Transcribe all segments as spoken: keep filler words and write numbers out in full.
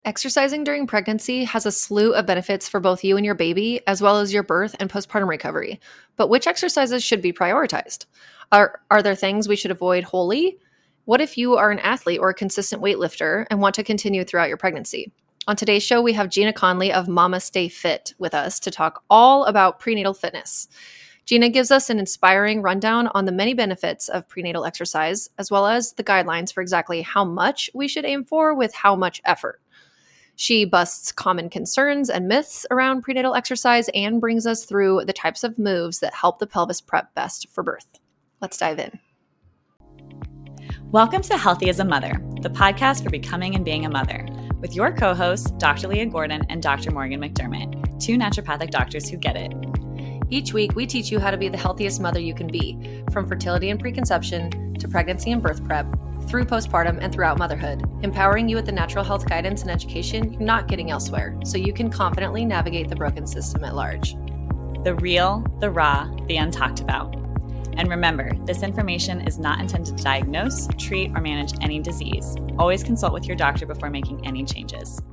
Exercising during pregnancy has a slew of benefits for both you and your baby, as well as your birth and postpartum recovery. But which exercises should be prioritized? Are, are there things we should avoid wholly? What if you are an athlete or a consistent weightlifter and want to continue throughout your pregnancy? On today's show, we have Gina Conley of Mama Stay Fit with us to talk all about prenatal fitness. Gina gives us an inspiring rundown on the many benefits of prenatal exercise, as well as the guidelines for exactly how much we should aim for with how much effort. She busts common concerns and myths around prenatal exercise and brings us through the types of moves that help the pelvis prep best for birth. Let's dive in. Welcome to Healthy as a Mother, the podcast for becoming and being a mother, with your co-hosts, Doctor Leah Gordon and Doctor Morgan McDermott, two naturopathic doctors who get it. Each week, we teach you how to be the healthiest mother you can be, from fertility and preconception to pregnancy and birth prep, through postpartum and throughout motherhood, empowering you with the natural health guidance and education you're not getting elsewhere, so you can confidently navigate the broken system at large. The real, the raw, the untalked about. And remember, this information is not intended to diagnose, treat, or manage any disease. Always consult with your doctor before making any changes.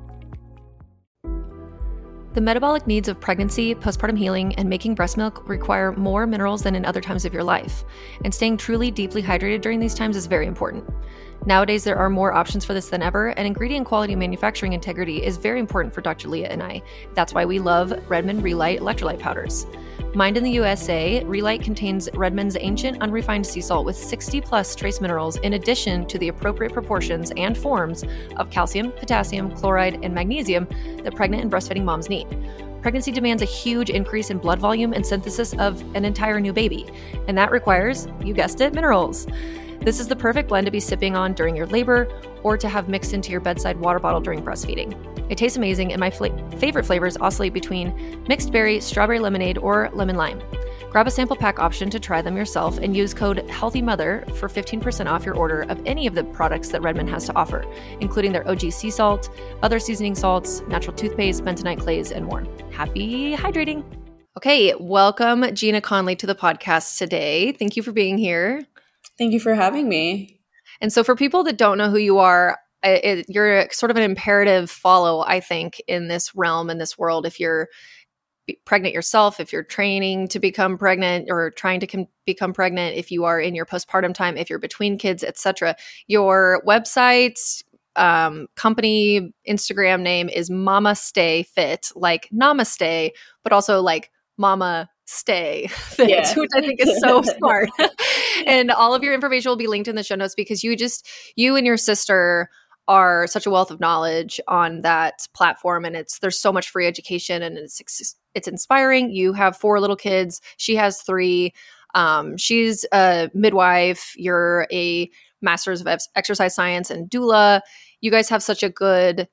The metabolic needs of pregnancy, postpartum healing, and making breast milk require more minerals than in other times of your life, and staying truly deeply hydrated during these times is very important. Nowadays, there are more options for this than ever, and ingredient quality and manufacturing integrity is very important for Doctor Leah and I. That's why we love Redmond Relight electrolyte powders. Mined in the U S A, Relight contains Redmond's ancient unrefined sea salt with sixty plus trace minerals in addition to the appropriate proportions and forms of calcium, potassium, chloride, and magnesium that pregnant and breastfeeding moms need. Pregnancy demands a huge increase in blood volume and synthesis of an entire new baby, and that requires, you guessed it, minerals. This is the perfect blend to be sipping on during your labor or to have mixed into your bedside water bottle during breastfeeding. It tastes amazing, and my fla- favorite flavors oscillate between mixed berry, strawberry lemonade, or lemon lime. Grab a sample pack option to try them yourself and use code HEALTHYMOTHER for fifteen percent off your order of any of the products that Redmond has to offer, including their O G sea salt, other seasoning salts, natural toothpaste, bentonite clays, and more. Happy hydrating! Okay, welcome Gina Conley to the podcast today. Thank you for being here. Thank you for having me. And so for people that don't know who you are, it, you're sort of an imperative follow, I think, in this realm, in this world. If you're pregnant yourself, if you're training to become pregnant or trying to com- become pregnant, if you are in your postpartum time, if you're between kids, et cetera, your website, um, company, Instagram name is Mama Stay Fit, like namaste, but also like Mama Stay Fit, yeah. Which I think is so smart. And all of your information will be linked in the show notes because you just, you and your sister are such a wealth of knowledge on that platform. And it's, there's so much free education and it's, it's inspiring. You have four little kids. She has three. Um, she's a midwife. You're a master's of exercise science and doula. You guys have such a good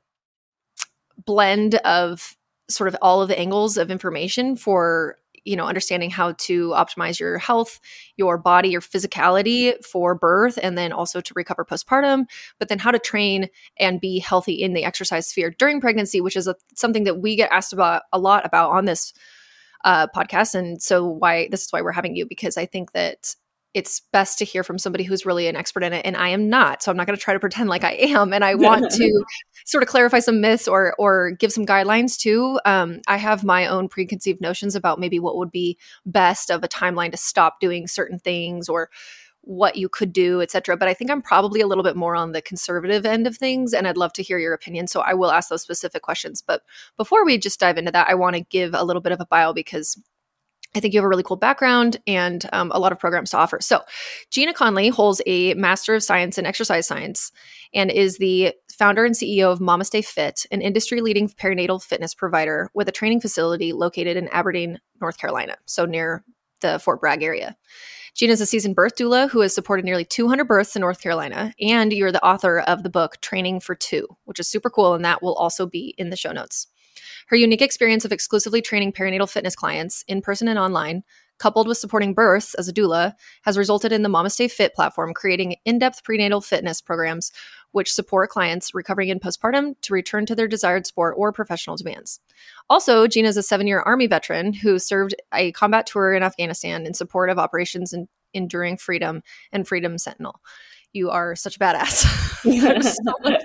blend of sort of all of the angles of information for, you know, understanding how to optimize your health, your body, your physicality for birth, and then also to recover postpartum, but then how to train and be healthy in the exercise sphere during pregnancy, which is a, something that we get asked about a lot about on this uh, podcast. And so why this is why we're having you, because I think that it's best to hear from somebody who's really an expert in it. And I am not, so I'm not going to try to pretend like I am. And I want to sort of clarify some myths or or give some guidelines too. Um, I have my own preconceived notions about maybe what would be best of a timeline to stop doing certain things or what you could do, et cetera. But I think I'm probably a little bit more on the conservative end of things, and I'd love to hear your opinion. So I will ask those specific questions. But before we just dive into that, I want to give a little bit of a bio because I think you have a really cool background and um, a lot of programs to offer. So Gina Conley holds a Master of Science in Exercise Science and is the founder and C E O of Mama Stay Fit, an industry-leading perinatal fitness provider with a training facility located in Aberdeen, North Carolina, so near the Fort Bragg area. Gina is a seasoned birth doula who has supported nearly two hundred births in North Carolina, and you're the author of the book Training for Two, which is super cool, and that will also be in the show notes. Her unique experience of exclusively training perinatal fitness clients in person and online, coupled with supporting births as a doula, has resulted in the Mama Stay Fit platform creating in-depth prenatal fitness programs which support clients recovering in postpartum to return to their desired sport or professional demands. Also, Gina is a seven-year Army veteran who served a combat tour in Afghanistan in support of operations in Enduring Freedom and Freedom Sentinel. you are such a badass. There's so much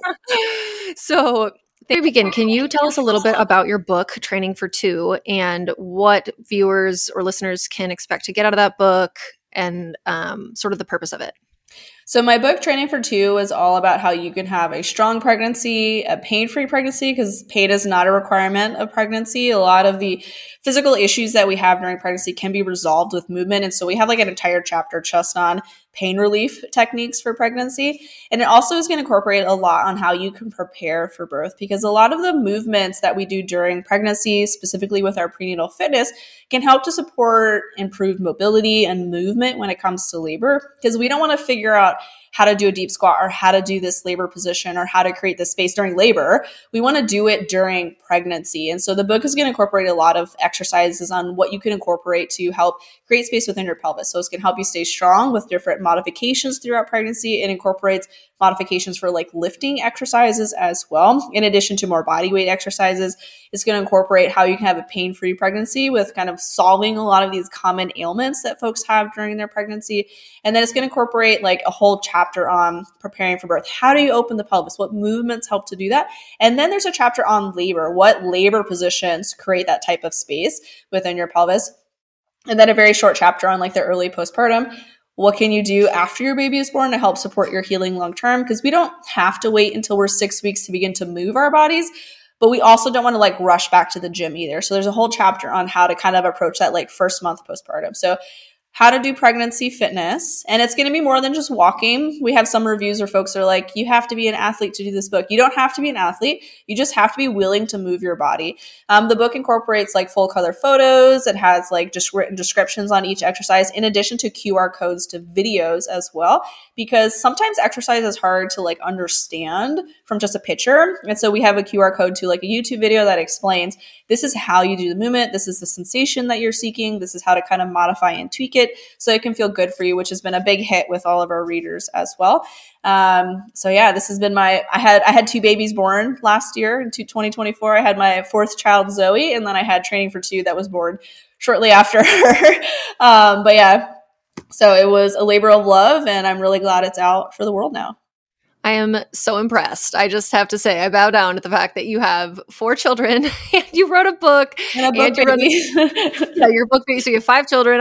there. So to begin, can you tell us a little bit about your book, Training for Two, and what viewers or listeners can expect to get out of that book and um, sort of the purpose of it? So my book, Training for Two, is all about how you can have a strong pregnancy, a pain-free pregnancy, because pain is not a requirement of pregnancy. A lot of the physical issues that we have during pregnancy can be resolved with movement. And so we have like an entire chapter just on pain relief techniques for pregnancy. And it also is going to incorporate a lot on how you can prepare for birth, because a lot of the movements that we do during pregnancy, specifically with our prenatal fitness, can help to support improved mobility and movement when it comes to labor, because we don't want to figure out how to do a deep squat or how to do this labor position or how to create this space during labor. We want to do it during pregnancy. And so the book is going to incorporate a lot of exercises on what you can incorporate to help create space within your pelvis. So it's going to help you stay strong with different modifications throughout pregnancy. It incorporates modifications for like lifting exercises as well, in addition to more body weight exercises. It's going to incorporate how you can have a pain-free pregnancy with kind of solving a lot of these common ailments that folks have during their pregnancy. And then it's going to incorporate like a whole chapter on preparing for birth. How do you open the pelvis? What movements help to do that? And then there's a chapter on labor. What labor positions create that type of space within your pelvis? And then a very short chapter on like the early postpartum. What can you do after your baby is born to help support your healing long term? Because we don't have to wait until we're six weeks to begin to move our bodies, but we also don't want to like rush back to the gym either. So there's a whole chapter on how to kind of approach that like first month postpartum. So how to do pregnancy fitness. And it's going to be more than just walking. We have some reviews where folks are like, you have to be an athlete to do this book. You don't have to be an athlete. You just have to be willing to move your body. Um, the book incorporates like full color photos. It has like just written descriptions on each exercise, in addition to Q R codes to videos as well, because sometimes exercise is hard to like understand from just a picture. And so we have a Q R code to like a YouTube video that explains this is how you do the movement. This is the sensation that you're seeking. This is how to kind of modify and tweak it so it can feel good for you, which has been a big hit with all of our readers as well. Um, so yeah, this has been my, I had, I had two babies born last year in twenty twenty-four. I had my fourth child, Zoe, and then I had Training for Two that was born shortly after her. um, but yeah, so it was a labor of love, and I'm really glad it's out for the world now. I am so impressed. I just have to say, I bow down at the fact that you have four children and you wrote a book. And a book and you wrote a, yeah, your book baby. So you have five children.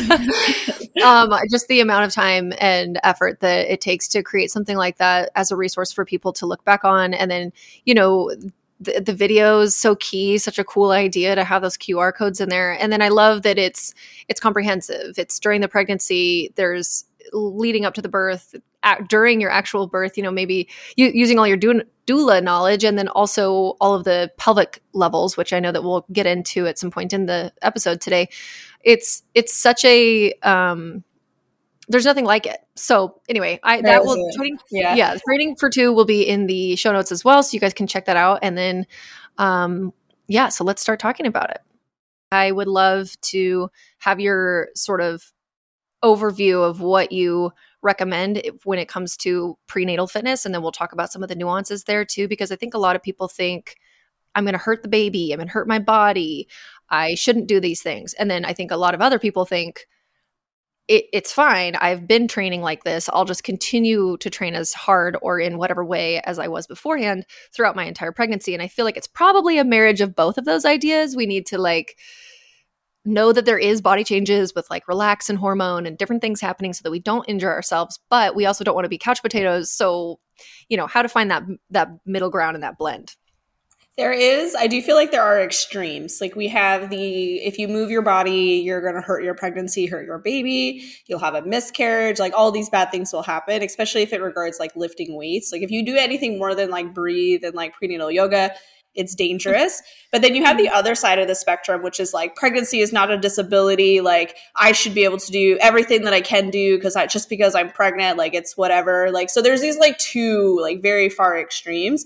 um, just the amount of time and effort that it takes to create something like that as a resource for people to look back on. And then, you know, the, the video is so key, such a cool idea to have those Q R codes in there. And then I love that it's it's comprehensive. It's during the pregnancy. There's leading up to the birth, at, during your actual birth, you know, maybe you, using all your doula knowledge, and then also all of the pelvic levels, which I know that we'll get into at some point in the episode today. It's it's such a um, there's nothing like it. So anyway, I that, that will training, yeah yeah Training for Two will be in the show notes as well, so you guys can check that out. And then um, yeah, so let's start talking about it. I would love to have your sort of overview of what you recommend when it comes to prenatal fitness. And then we'll talk about some of the nuances there too, because I think a lot of people think I'm going to hurt the baby. I'm going to hurt my body. I shouldn't do these things. And then I think a lot of other people think it, it's fine. I've been training like this. I'll just continue to train as hard or in whatever way as I was beforehand throughout my entire pregnancy. And I feel like it's probably a marriage of both of those ideas. We need to like know that there is body changes with like relaxin hormone and different things happening so that we don't injure ourselves, but we also don't want to be couch potatoes. So, you know, how to find that that middle ground and that blend. There is, I do feel like there are extremes. Like we have the, if you move your body, you're going to hurt your pregnancy, hurt your baby, you'll have a miscarriage, like all these bad things will happen, especially if it regards like lifting weights. Like if you do anything more than like breathe and like prenatal yoga, it's dangerous. But then you have the other side of the spectrum, which is like pregnancy is not a disability. Like I should be able to do everything that I can do because I just because I'm pregnant, like it's whatever. Like, so there's these like two like very far extremes.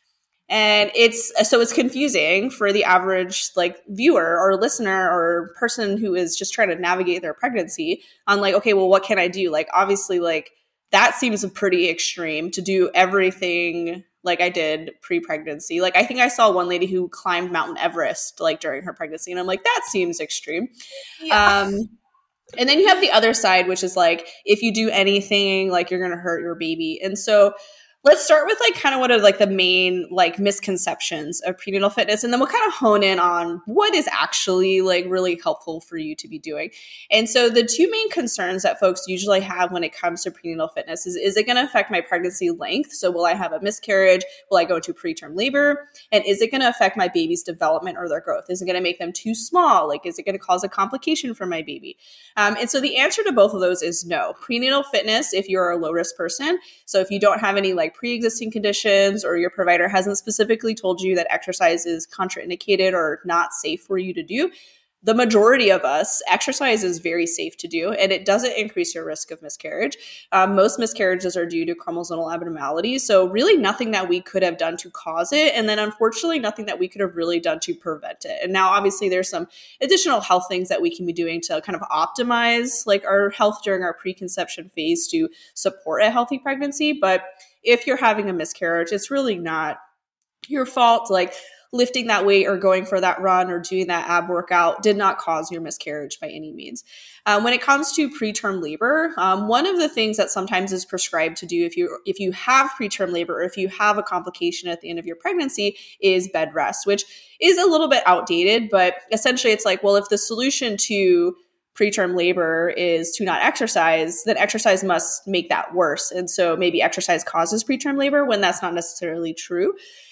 And it's, so it's confusing for the average like viewer or listener or person who is just trying to navigate their pregnancy on like, okay, well, what can I do? Like, obviously like that seems pretty extreme to do everything like I did pre-pregnancy. Like I think I saw one lady who climbed Mount Everest like during her pregnancy, and I'm like, that seems extreme. Yeah. Um, And then you have the other side, which is like, if you do anything, like you're going to hurt your baby. And so let's start with like kind of what are like the main like misconceptions of prenatal fitness. And then we'll kind of hone in on what is actually like really helpful for you to be doing. And so the two main concerns that folks usually have when it comes to prenatal fitness is, is it going to affect my pregnancy length? So will I have a miscarriage? Will I go into preterm labor? And is it going to affect my baby's development or their growth? Is it going to make them too small? Like, is it going to cause a complication for my baby? Um, and so the answer to both of those is no. Prenatal fitness, if you're a low risk person, so if you don't have any like pre-existing conditions or your provider hasn't specifically told you that exercise is contraindicated or not safe for you to do, the majority of us, exercise is very safe to do, and it doesn't increase your risk of miscarriage. Um, most miscarriages are due to chromosomal abnormalities, so really nothing that we could have done to cause it, and then unfortunately nothing that we could have really done to prevent it. And now obviously there's some additional health things that we can be doing to kind of optimize like our health during our preconception phase to support a healthy pregnancy. But if you're having a miscarriage, it's really not your fault. Like, lifting that weight or going for that run or doing that ab workout did not cause your miscarriage by any means. Um, when it comes to preterm labor, um, one of the things that sometimes is prescribed to do if you if you have preterm labor or if you have a complication at the end of your pregnancy is bed rest, which is a little bit outdated, but essentially it's like, well, if the solution to preterm labor is to not exercise, then exercise must make that worse. And so maybe exercise causes preterm labor when that's not necessarily true.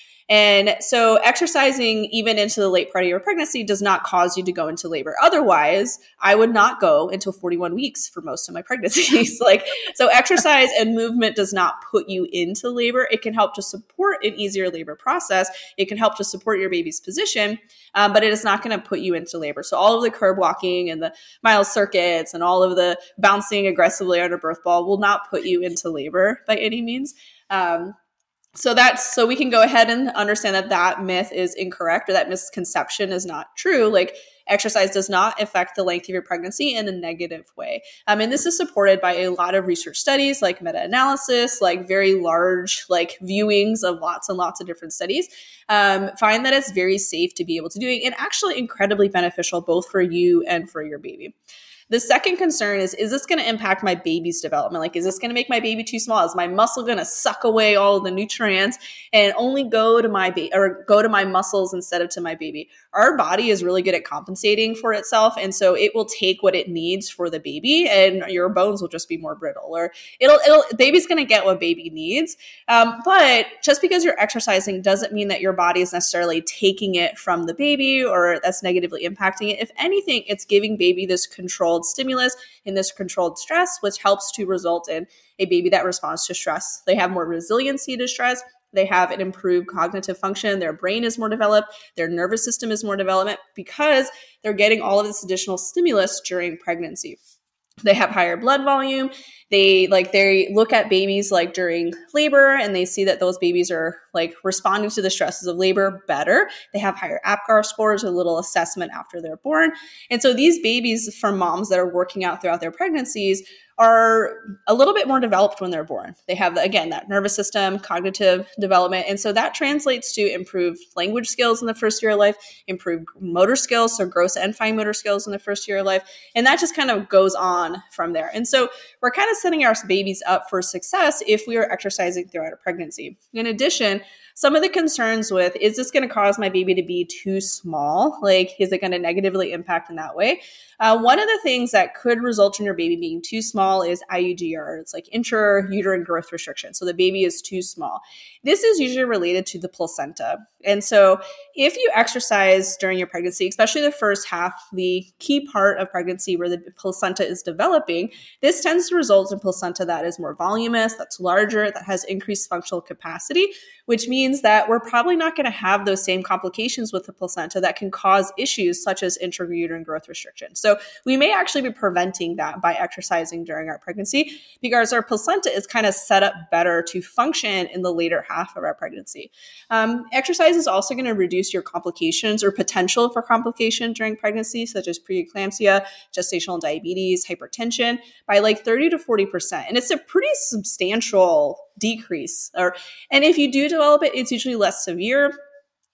And so exercising even into the late part of your pregnancy does not cause you to go into labor. Otherwise, I would not go until forty-one weeks for most of my pregnancies. Like, so exercise and movement does not put you into labor. It can help to support an easier labor process. It can help to support your baby's position, um, but it is not going to put you into labor. So all of the curb walking and the mile circuits and all of the bouncing aggressively on a birth ball will not put you into labor by any means. Um, So that's, so we can go ahead and understand that that myth is incorrect, or that misconception is not true. Like, exercise does not affect the length of your pregnancy in a negative way. Um, and this is supported by a lot of research studies, like meta-analysis, like very large, like viewings of lots and lots of different studies, um, find that it's very safe to be able to do it and actually incredibly beneficial both for you and for your baby. The second concern is, is this going to impact my baby's development? Like, is this going to make my baby too small? Is my muscle going to suck away all of the nutrients and only go to my baby or go to my muscles instead of to my baby? Our body is really good at compensating for itself. And so it will take what it needs for the baby, and your bones will just be more brittle, or it'll, it'll, baby's going to get what baby needs. Um, but just because you're exercising doesn't mean that your body is necessarily taking it from the baby or that's negatively impacting it. If anything, it's giving baby this controlled stimulus and this controlled stress, which helps to result in a baby that responds to stress. They have more resiliency to stress. They have an improved cognitive function. Their brain is more developed. Their nervous system is more developed because they're getting all of this additional stimulus during pregnancy. They have higher blood volume. They like they look at babies like during labor, and they see that those babies are like responding to the stresses of labor better. They have higher APGAR scores, a little assessment after they're born. And so these babies from moms that are working out throughout their pregnancies are a little bit more developed when they're born. They have, again, that nervous system, cognitive development. And so that translates to improved language skills in the first year of life, improved motor skills, so gross and fine motor skills in the first year of life. And that just kind of goes on from there. And so we're kind of setting our babies up for success if we are exercising throughout a pregnancy. In addition, some of the concerns with, is this going to cause my baby to be too small? Like, is it going to negatively impact in that way? Uh, one of the things that could result in your baby being too small is I U G R. It's like intrauterine growth restriction. So the baby is too small. This is usually related to the placenta. And so if you exercise during your pregnancy, especially the first half, the key part of pregnancy where the placenta is developing, this tends to result in placenta that is more voluminous, that's larger, that has increased functional capacity, which means that we're probably not going to have those same complications with the placenta that can cause issues such as intrauterine growth restriction. So we may actually be preventing that by exercising during our pregnancy because our placenta is kind of set up better to function in the later half of our pregnancy. Um, exercise is also going to reduce your complications or potential for complication during pregnancy, such as preeclampsia, gestational diabetes, hypertension, by like thirty to forty percent. And it's a pretty substantial decrease. Or, and if you do develop it, it's usually less severe.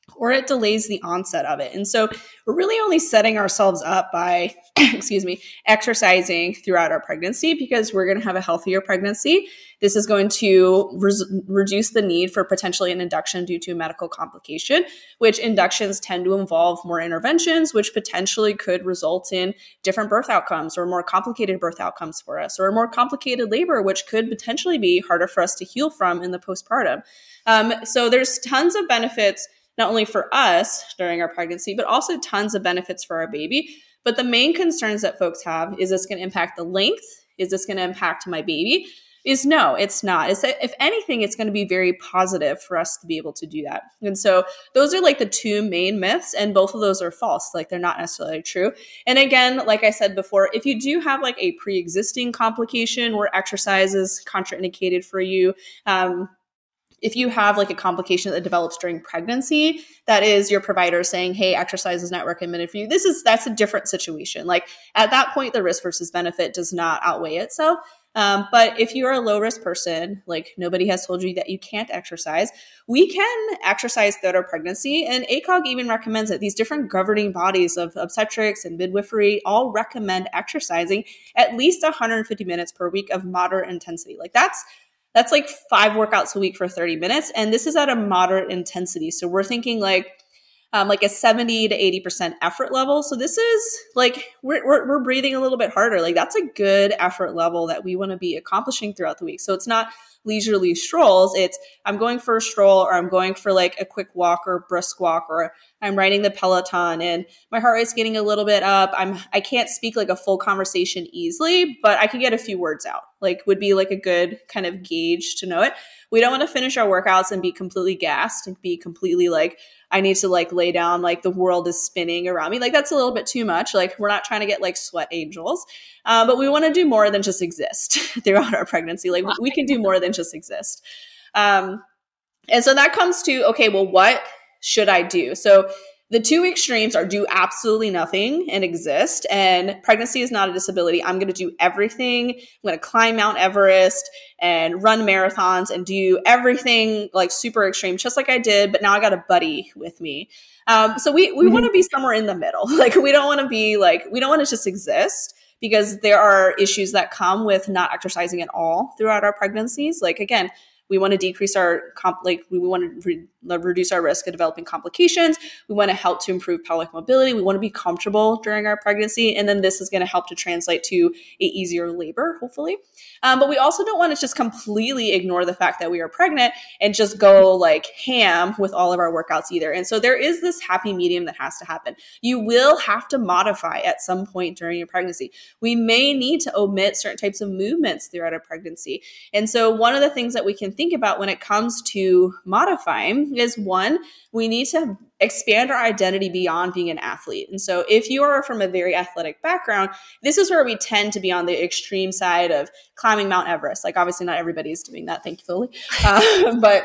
or it delays the onset of it. And so we're really only setting ourselves up by, excuse me, exercising throughout our pregnancy, because we're going to have a healthier pregnancy. This is going to res- reduce the need for potentially an induction due to a medical complication, which inductions tend to involve more interventions, which potentially could result in different birth outcomes or more complicated birth outcomes for us, or a more complicated labor, which could potentially be harder for us to heal from in the postpartum. Um, so there's tons of benefits, not only for us during our pregnancy, but also tons of benefits for our baby. But the main concerns that folks have is this going to impact the length? Is this going to impact my baby? Is no, it's not. It's that if anything, it's going to be very positive for us to be able to do that. And so those are like the two main myths, and both of those are false. Like they're not necessarily true. And again, like I said before, if you do have like a pre-existing complication where exercise is contraindicated for you, um, if you have like a complication that develops during pregnancy, that is your provider saying, hey, exercise is not recommended for you. This is, that's a different situation. Like at that point, the risk versus benefit does not outweigh itself. Um, but if you're a low risk person, like nobody has told you that you can't exercise, we can exercise throughout our pregnancy. And A C O G even recommends it. These different governing bodies of obstetrics and midwifery all recommend exercising at least one hundred fifty minutes per week of moderate intensity. Like that's That's like five workouts a week for thirty minutes. And this is at a moderate intensity. So we're thinking like, um, like a seventy to eighty percent effort level. So this is like, we're, we're, we're breathing a little bit harder. Like that's a good effort level that we want to be accomplishing throughout the week. So it's not leisurely strolls. It's I'm going for a stroll, or I'm going for like a quick walk or brisk walk, or I'm riding the Peloton and my heart rate's getting a little bit up. I'm, I can't speak like a full conversation easily, but I can get a few words out, like would be like a good kind of gauge to know it. We don't want to finish our workouts and be completely gassed and be completely like, I need to like lay down, like the world is spinning around me. Like that's a little bit too much. Like we're not trying to get like sweat angels, uh, but we want to do more than just exist throughout our pregnancy. Like we can do more than just exist. Um, and so that comes to, okay, well, what should I do? So the two extremes are do absolutely nothing and exist. And pregnancy is not a disability. I'm going to do everything. I'm going to climb Mount Everest and run marathons and do everything like super extreme, just like I did. But now I got a buddy with me. Um, so we, we mm-hmm. want to be somewhere in the middle. Like we don't want to be like, we don't want to just exist, because there are issues that come with not exercising at all throughout our pregnancies. Like, again, we want to decrease our, comp- like we want to re- reduce our risk of developing complications. We want to help to improve pelvic mobility. We want to be comfortable during our pregnancy. And then this is going to help to translate to a easier labor, hopefully. Um, but we also don't want to just completely ignore the fact that we are pregnant and just go like ham with all of our workouts either. And so there is this happy medium that has to happen. You will have to modify at some point during your pregnancy. We may need to omit certain types of movements throughout a pregnancy. And so one of the things that we can think about when it comes to modifying is, one, we need to expand our identity beyond being an athlete. And so if you are from a very athletic background, this is where we tend to be on the extreme side of climbing Mount Everest. Like obviously not everybody is doing that, thankfully. Uh, but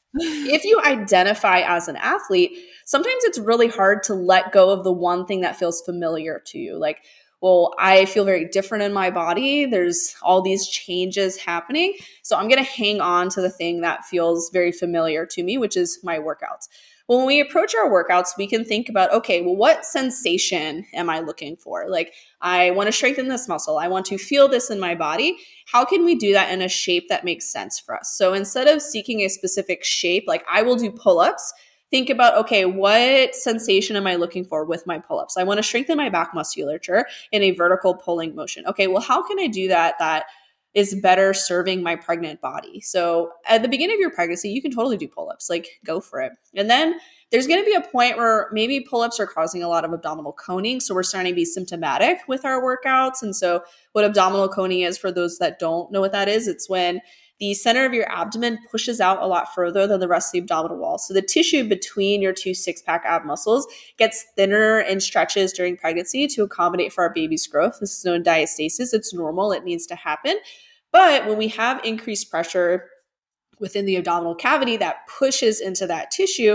if you identify as an athlete, sometimes it's really hard to let go of the one thing that feels familiar to you. Like, well, I feel very different in my body. There's all these changes happening. So I'm going to hang on to the thing that feels very familiar to me, which is my workouts. Well, when we approach our workouts, we can think about, okay, well, what sensation am I looking for? Like, I want to strengthen this muscle. I want to feel this in my body. How can we do that in a shape that makes sense for us? So instead of seeking a specific shape, like I will do pull-ups, think about, okay, what sensation am I looking for with my pull-ups? I want to strengthen my back musculature in a vertical pulling motion. Okay, well, how can I do that that is better serving my pregnant body? So at the beginning of your pregnancy, you can totally do pull-ups, like go for it. And then there's going to be a point where maybe pull-ups are causing a lot of abdominal coning. So we're starting to be symptomatic with our workouts. And so what abdominal coning is, for those that don't know what that is, it's when the center of your abdomen pushes out a lot further than the rest of the abdominal wall. So the tissue between your two six-pack ab muscles gets thinner and stretches during pregnancy to accommodate for our baby's growth. This is known diastasis. It's normal. It needs to happen. But when we have increased pressure within the abdominal cavity that pushes into that tissue,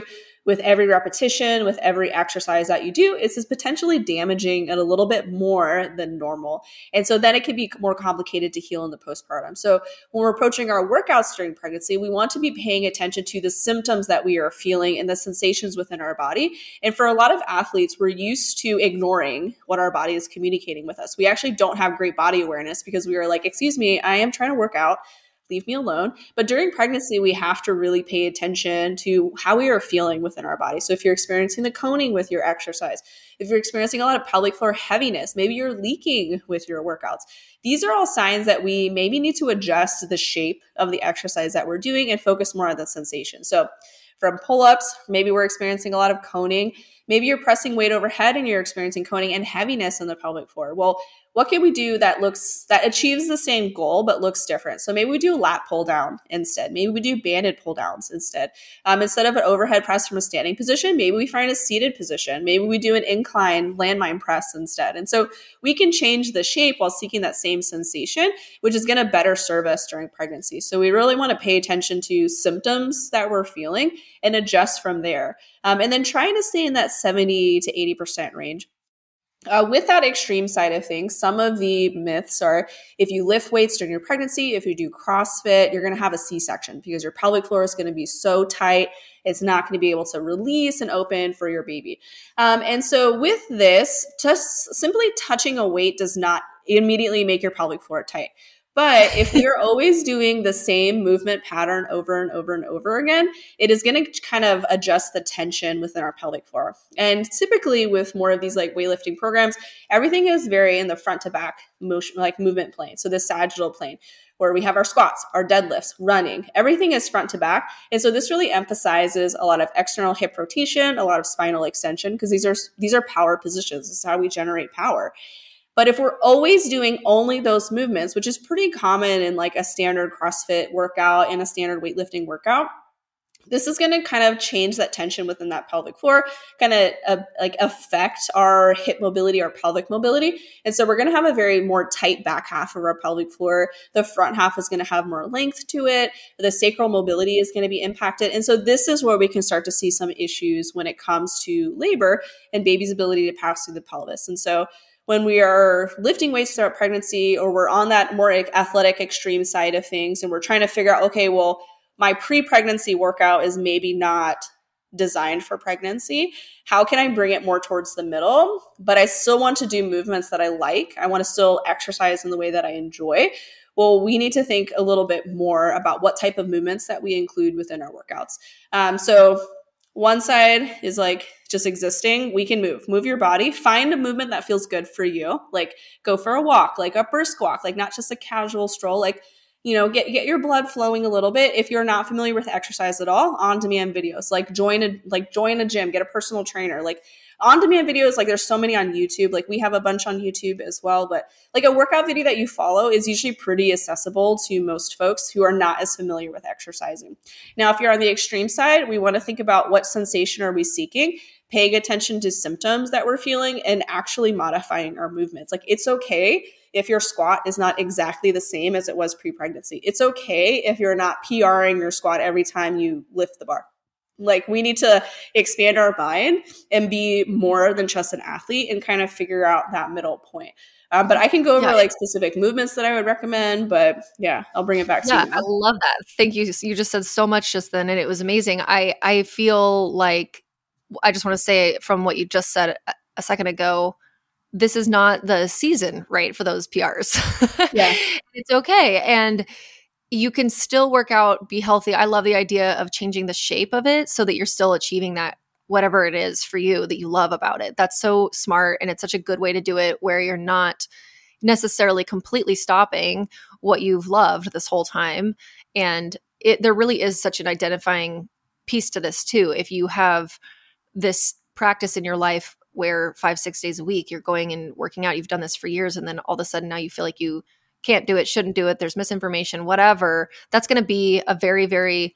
with every repetition, with every exercise that you do, it's potentially damaging it a little bit more than normal. And so then it can be more complicated to heal in the postpartum. So when we're approaching our workouts during pregnancy, we want to be paying attention to the symptoms that we are feeling and the sensations within our body. And for a lot of athletes, we're used to ignoring what our body is communicating with us. We actually don't have great body awareness because we are like, excuse me, I am trying to work out. Leave me alone. But during pregnancy, we have to really pay attention to how we are feeling within our body. So if you're experiencing the coning with your exercise, if you're experiencing a lot of pelvic floor heaviness, maybe you're leaking with your workouts. These are all signs that we maybe need to adjust the shape of the exercise that we're doing and focus more on the sensation. So from pull-ups, maybe we're experiencing a lot of coning. Maybe you're pressing weight overhead and you're experiencing coning and heaviness in the pelvic floor. Well, what can we do that looks that achieves the same goal but looks different? So maybe we do lat pull down instead. Maybe we do banded pull downs instead. Um, instead of an overhead press from a standing position, maybe we find a seated position. Maybe we do an incline landmine press instead. And so we can change the shape while seeking that same sensation, which is going to better serve us during pregnancy. So we really want to pay attention to symptoms that we're feeling and adjust from there. Um, and then trying to stay in that seventy to eighty percent range. Uh, with that extreme side of things, some of the myths are if you lift weights during your pregnancy, if you do CrossFit, you're going to have a C-section because your pelvic floor is going to be so tight, it's not going to be able to release and open for your baby. Um, and so with this, just simply touching a weight does not immediately make your pelvic floor tight. But if we are always doing the same movement pattern over and over and over again, it is going to kind of adjust the tension within our pelvic floor. And typically with more of these like weightlifting programs, everything is very in the front to back motion, like movement plane. So the sagittal plane where we have our squats, our deadlifts, running, everything is front to back. And so this really emphasizes a lot of external hip rotation, a lot of spinal extension, because these are, these are power positions. This is how we generate power. But if we're always doing only those movements, which is pretty common in like a standard CrossFit workout and a standard weightlifting workout, this is going to kind of change that tension within that pelvic floor, kind of uh, like affect our hip mobility, our pelvic mobility. And so we're going to have a very more tight back half of our pelvic floor. The front half is going to have more length to it. The sacral mobility is going to be impacted. And so this is where we can start to see some issues when it comes to labor and baby's ability to pass through the pelvis. And so when we are lifting weights throughout pregnancy, or we're on that more athletic extreme side of things, and we're trying to figure out, okay, well, my pre-pregnancy workout is maybe not designed for pregnancy. How can I bring it more towards the middle? But I still want to do movements that I like. I want to still exercise in the way that I enjoy. Well, we need to think a little bit more about what type of movements that we include within our workouts. Um, so one side is like just existing. We can move, move your body, find a movement that feels good for you. Like go for a walk, like a brisk walk, like not just a casual stroll, like, you know, get, get your blood flowing a little bit. If you're not familiar with exercise at all, on-demand videos, like join a, like join a gym, get a personal trainer, like on-demand videos. Like there's so many on YouTube. Like we have a bunch on YouTube as well, but like a workout video that you follow is usually pretty accessible to most folks who are not as familiar with exercising. Now, if you're on the extreme side, we want to think about what sensation are we seeking, paying attention to symptoms that we're feeling, and actually modifying our movements. Like it's okay if your squat is not exactly the same as it was pre-pregnancy. It's okay if you're not PRing your squat every time you lift the bar. Like we need to expand our mind and be more than just an athlete and kind of figure out that middle point. Um, but I can go over yeah. like specific movements that I would recommend, but yeah, I'll bring it back to yeah, you. I love that. Thank you. You just said so much just then, and it was amazing. I, I feel like, I just want to say from what you just said a second ago, this is not the season, right, for those P Rs. Yeah. It's okay. And you can still work out, be healthy. I love the idea of changing the shape of it so that you're still achieving that, whatever it is for you that you love about it. That's so smart. And it's such a good way to do it where you're not necessarily completely stopping what you've loved this whole time. And it, there really is such an identifying piece to this too. If you have this practice in your life where five, six days a week, you're going and working out, you've done this for years. And then all of a sudden now you feel like you can't do it, shouldn't do it, there's misinformation, whatever, that's going to be a very, very,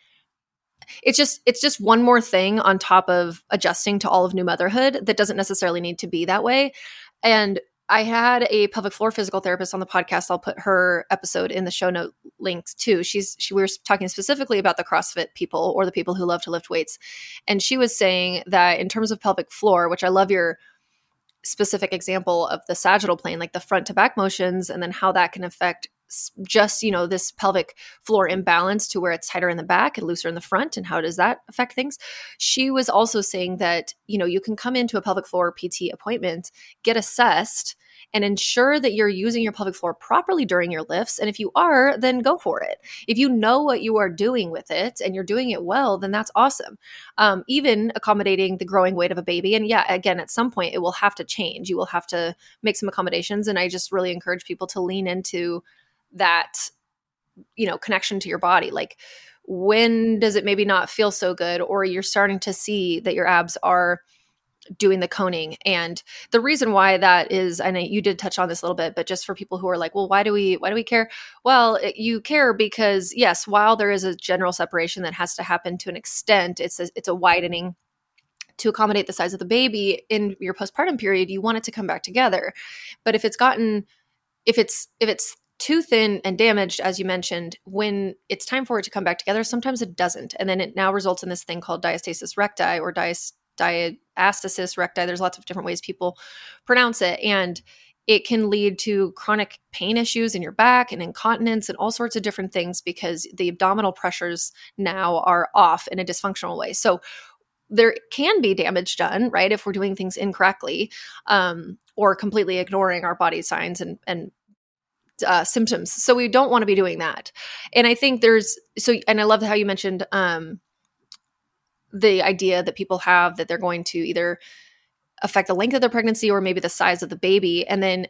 it's just, it's just one more thing on top of adjusting to all of new motherhood that doesn't necessarily need to be that way. And I had a pelvic floor physical therapist on the podcast. I'll put her episode in the show note links too. She's she we were talking specifically about the CrossFit people or the people who love to lift weights. And she was saying that in terms of pelvic floor, which I love your specific example of the sagittal plane, like the front to back motions, and then how that can affect just, you know, this pelvic floor imbalance to where it's tighter in the back and looser in the front. And how does that affect things? She was also saying that, you know, you can come into a pelvic floor P T appointment, get assessed, and ensure that you're using your pelvic floor properly during your lifts. And if you are, then go for it. If you know what you are doing with it and you're doing it well, then that's awesome. Um, even accommodating the growing weight of a baby. And yeah, again, at some point it will have to change. You will have to make some accommodations. And I just really encourage people to lean into that, you know, connection to your body. Like, when does it maybe not feel so good, or you're starting to see that your abs are doing the coning? And the reason why that is, I know you did touch on this a little bit, but just for people who are like, well, why do we, why do we care? Well, it, you care because yes, while there is a general separation that has to happen to an extent, it's a, it's a widening to accommodate the size of the baby in your postpartum period. You want it to come back together. But if it's gotten, if it's, if it's too thin and damaged, as you mentioned, when it's time for it to come back together, sometimes it doesn't. And then it now results in this thing called diastasis recti or dias, diastasis recti. There's lots of different ways people pronounce it. And it can lead to chronic pain issues in your back and incontinence and all sorts of different things because the abdominal pressures now are off in a dysfunctional way. So there can be damage done, right, if we're doing things incorrectly, um, or completely ignoring our body signs and, and Uh, symptoms. So we don't want to be doing that. And I think there's, so, and I love how you mentioned um, the idea that people have that they're going to either affect the length of their pregnancy or maybe the size of the baby. And then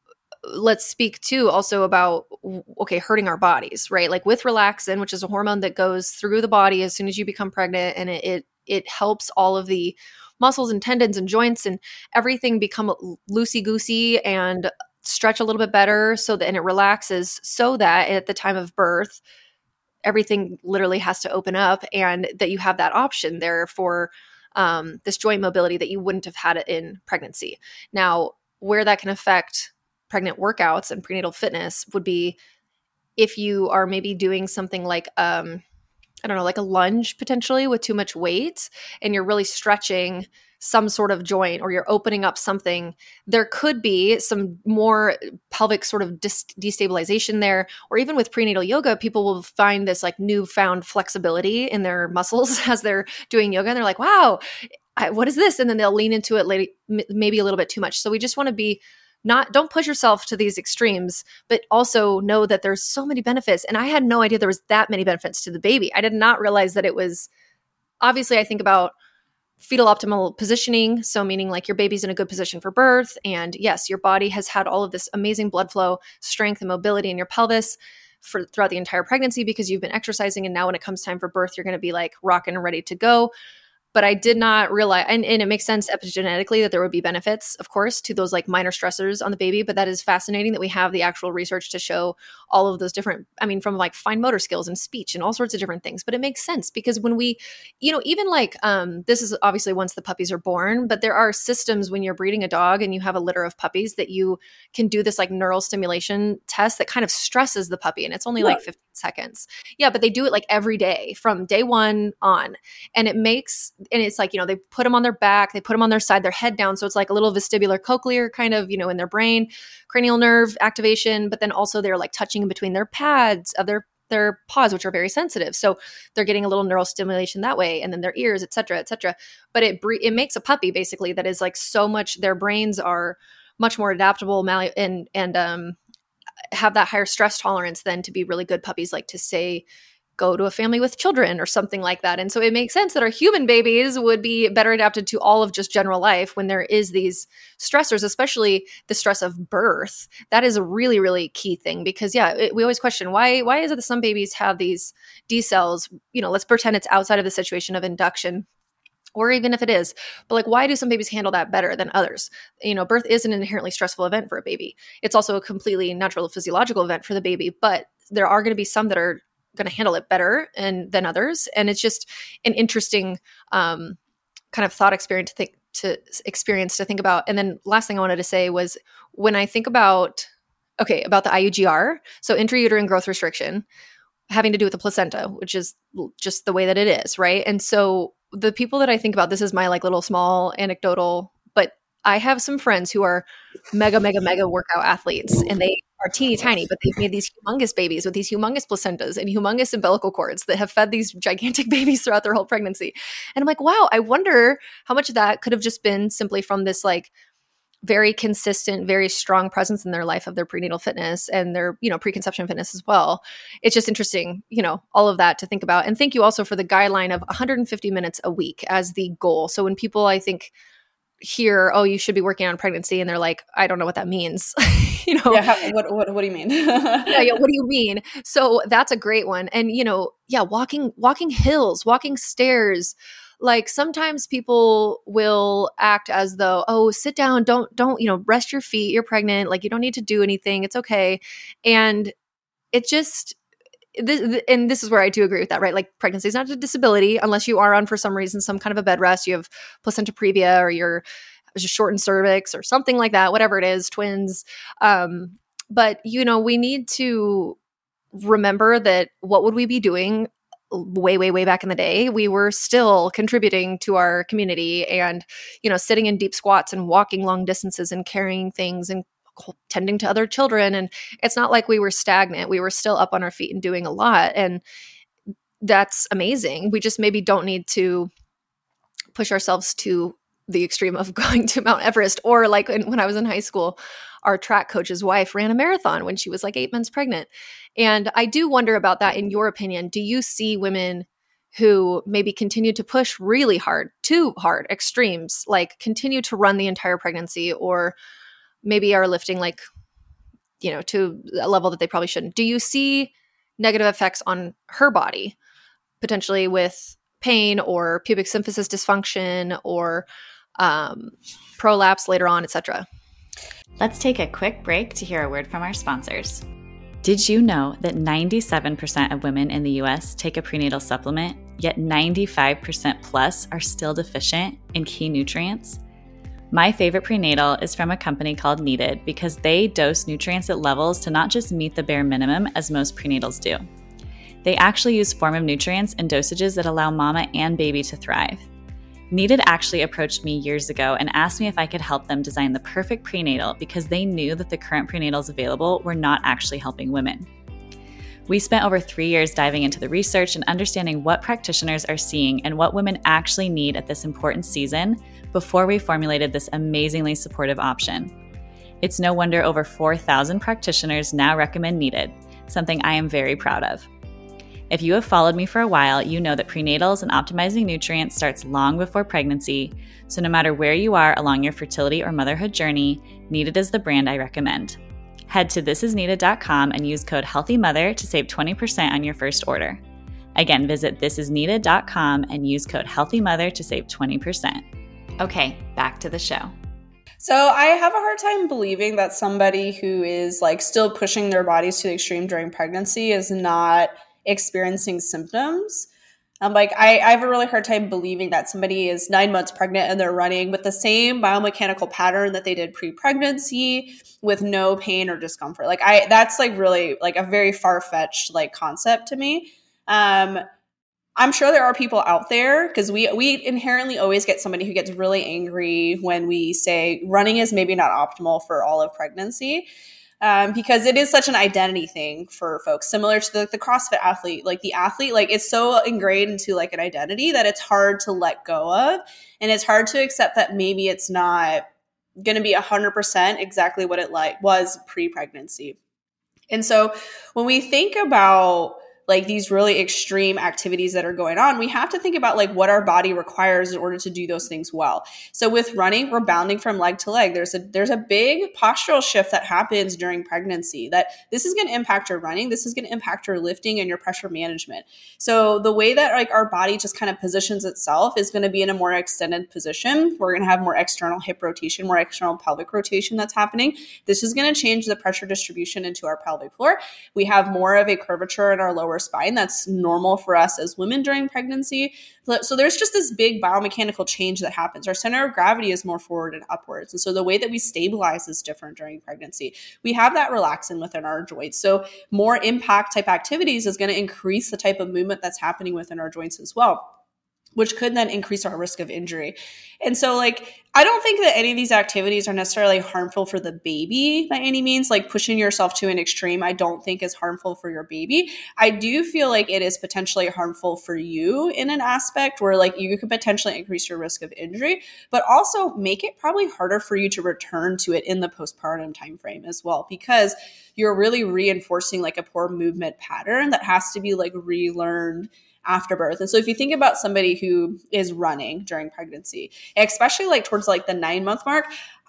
let's speak too also about, okay, hurting our bodies, right? Like with relaxin, which is a hormone that goes through the body as soon as you become pregnant, and it, it, it helps all of the muscles and tendons and joints and everything become loosey-goosey and stretch a little bit better so that, and it relaxes so that at the time of birth, everything literally has to open up and that you have that option there for um, this joint mobility that you wouldn't have had it in pregnancy. Now, where that can affect pregnant workouts and prenatal fitness would be if you are maybe doing something like, um, I don't know, like a lunge potentially with too much weight and you're really stretching some sort of joint or you're opening up something, there could be some more pelvic sort of dis- destabilization there. Or even with prenatal yoga, people will find this like newfound flexibility in their muscles as they're doing yoga. And they're like, wow, I, what is this? And then they'll lean into it later, maybe a little bit too much. So we just want to be not, don't push yourself to these extremes, but also know that there's so many benefits. And I had no idea there was that many benefits to the baby. I did not realize that it was, obviously I think about fetal optimal positioning. So meaning like your baby's in a good position for birth. And yes, your body has had all of this amazing blood flow, strength, and mobility in your pelvis for throughout the entire pregnancy because you've been exercising. And now when it comes time for birth, you're going to be like rocking and ready to go. But I did not realize, and, and it makes sense epigenetically that there would be benefits, of course, to those like minor stressors on the baby. But that is fascinating that we have the actual research to show all of those different, I mean, from like fine motor skills and speech and all sorts of different things. But it makes sense because when we, you know, even like, um, this is obviously once the puppies are born, but there are systems when you're breeding a dog and you have a litter of puppies that you can do this like neural stimulation test that kind of stresses the puppy. And it's only like fifteen seconds. Yeah, but they do it like every day from day one on. And it makes, and it's like, you know, they put them on their back, they put them on their side, their head down. So it's like a little vestibular cochlear kind of, you know, in their brain, cranial nerve activation, but then also they're like touching between their pads of their, their paws, which are very sensitive. So they're getting a little neural stimulation that way. And then their ears, et cetera, et cetera. But it, it makes a puppy basically that is like so much, their brains are much more adaptable and, and, um, have that higher stress tolerance than to be really good puppies, like to say, go to a family with children or something like that. And so it makes sense that our human babies would be better adapted to all of just general life when there is these stressors, especially the stress of birth. That is a really, really key thing because yeah, it, we always question why, why is it that some babies have these D cells, you know, let's pretend it's outside of the situation of induction. Or even if it is, but like, why do some babies handle that better than others? You know, birth is an inherently stressful event for a baby. It's also a completely natural physiological event for the baby, but there are going to be some that are going to handle it better and than others. And it's just an interesting um, kind of thought experiment to think, to experience, to think about. And then last thing I wanted to say was when I think about, okay, about the I U G R, so intrauterine growth restriction, having to do with the placenta, which is just the way that it is, right? And so the people that I think about, this is my like little small anecdotal, but I have some friends who are mega, mega, mega workout athletes, and they are teeny tiny, but they've made these humongous babies with these humongous placentas and humongous umbilical cords that have fed these gigantic babies throughout their whole pregnancy. And I'm like, wow, I wonder how much of that could have just been simply from this like very consistent, very strong presence in their life of their prenatal fitness and their, you know, preconception fitness as well. It's just interesting, you know, all of that to think about. And thank you also for the guideline of one hundred fifty minutes a week as the goal. So when people, I think, hear, oh, you should be working on pregnancy, and they're like, I don't know what that means. you know, yeah, how, what, what, what do you mean? yeah, yeah, what do you mean? So that's a great one. And, you know, yeah, walking, walking hills, walking stairs. Like sometimes people will act as though, oh, sit down, don't, don't, you know, rest your feet. You're pregnant. Like you don't need to do anything. It's okay. And it just, this, and this is where I do agree with that, right? Like pregnancy is not a disability unless you are on for some reason, some kind of a bed rest, you have placenta previa or you're just shortened cervix or something like that, whatever it is, twins. Um, but you know, we need to remember that what would we be doing way, way, way back in the day? We were still contributing to our community and, you know, sitting in deep squats and walking long distances and carrying things and tending to other children. And it's not like we were stagnant. We were still up on our feet and doing a lot. And that's amazing. We just maybe don't need to push ourselves to the extreme of going to Mount Everest. Or like in, when I was in high school, our track coach's wife ran a marathon when she was like eight months pregnant. And I do wonder about that. In your opinion, do you see women who maybe continue to push really hard, too hard, extremes, like continue to run the entire pregnancy, or maybe are lifting like, you know, to a level that they probably shouldn't? Do you see negative effects on her body, potentially with pain or pubic symphysis dysfunction or um, prolapse later on, et cetera? Let's take a quick break to hear a word from our sponsors. Did you know that ninety-seven percent of women in the U S take a prenatal supplement, yet ninety-five percent plus are still deficient in key nutrients? My favorite prenatal is from a company called Needed because they dose nutrients at levels to not just meet the bare minimum as most prenatals do. They actually use form of nutrients and dosages that allow mama and baby to thrive. Needed actually approached me years ago and asked me if I could help them design the perfect prenatal because they knew that the current prenatals available were not actually helping women. We spent over three years diving into the research and understanding what practitioners are seeing and what women actually need at this important season before we formulated this amazingly supportive option. It's no wonder over four thousand practitioners now recommend Needed, something I am very proud of. If you have followed me for a while, you know that prenatals and optimizing nutrients starts long before pregnancy, so no matter where you are along your fertility or motherhood journey, Needed is the brand I recommend. Head to this is needed dot com and use code HEALTHYMOTHER to save twenty percent on your first order. Again, visit this is needed dot com and use code HEALTHYMOTHER to save twenty percent. Okay, back to the show. So I have a hard time believing that somebody who is like still pushing their bodies to the extreme during pregnancy is not experiencing symptoms. Um, like I, I have a really hard time believing that somebody is nine months pregnant and they're running with the same biomechanical pattern that they did pre-pregnancy with no pain or discomfort. Like I, that's like really like a very far-fetched like concept to me. Um, I'm sure there are people out there because we we inherently always get somebody who gets really angry when we say running is maybe not optimal for all of pregnancy. Um, because it is such an identity thing for folks, similar to the, the CrossFit athlete. Like the athlete, like it's so ingrained into like an identity that it's hard to let go of. And it's hard to accept that maybe it's not going to be one hundred percent exactly what it like was pre-pregnancy. And so when we think about like these really extreme activities that are going on, we have to think about like what our body requires in order to do those things well. So with running, we're bounding from leg to leg. There's a there's a big postural shift that happens during pregnancy that this is going to impact your running. This is going to impact your lifting and your pressure management. So the way that like our body just kind of positions itself is going to be in a more extended position. We're going to have more external hip rotation, more external pelvic rotation that's happening. This is going to change the pressure distribution into our pelvic floor. We have more of a curvature in our lower lower spine. That's normal for us as women during pregnancy. So there's just this big biomechanical change that happens. Our center of gravity is more forward and upwards. And so the way that we stabilize is different during pregnancy. We have that relaxin within our joints. So more impact type activities is going to increase the type of movement that's happening within our joints as well, which could then increase our risk of injury. And so like, I don't think that any of these activities are necessarily harmful for the baby by any means. Like pushing yourself to an extreme, I don't think is harmful for your baby. I do feel like it is potentially harmful for you in an aspect where like you could potentially increase your risk of injury, but also make it probably harder for you to return to it in the postpartum timeframe as well, because you're really reinforcing like a poor movement pattern that has to be like relearned after birth. And so if you think about somebody who is running during pregnancy, especially like towards like the nine month mark,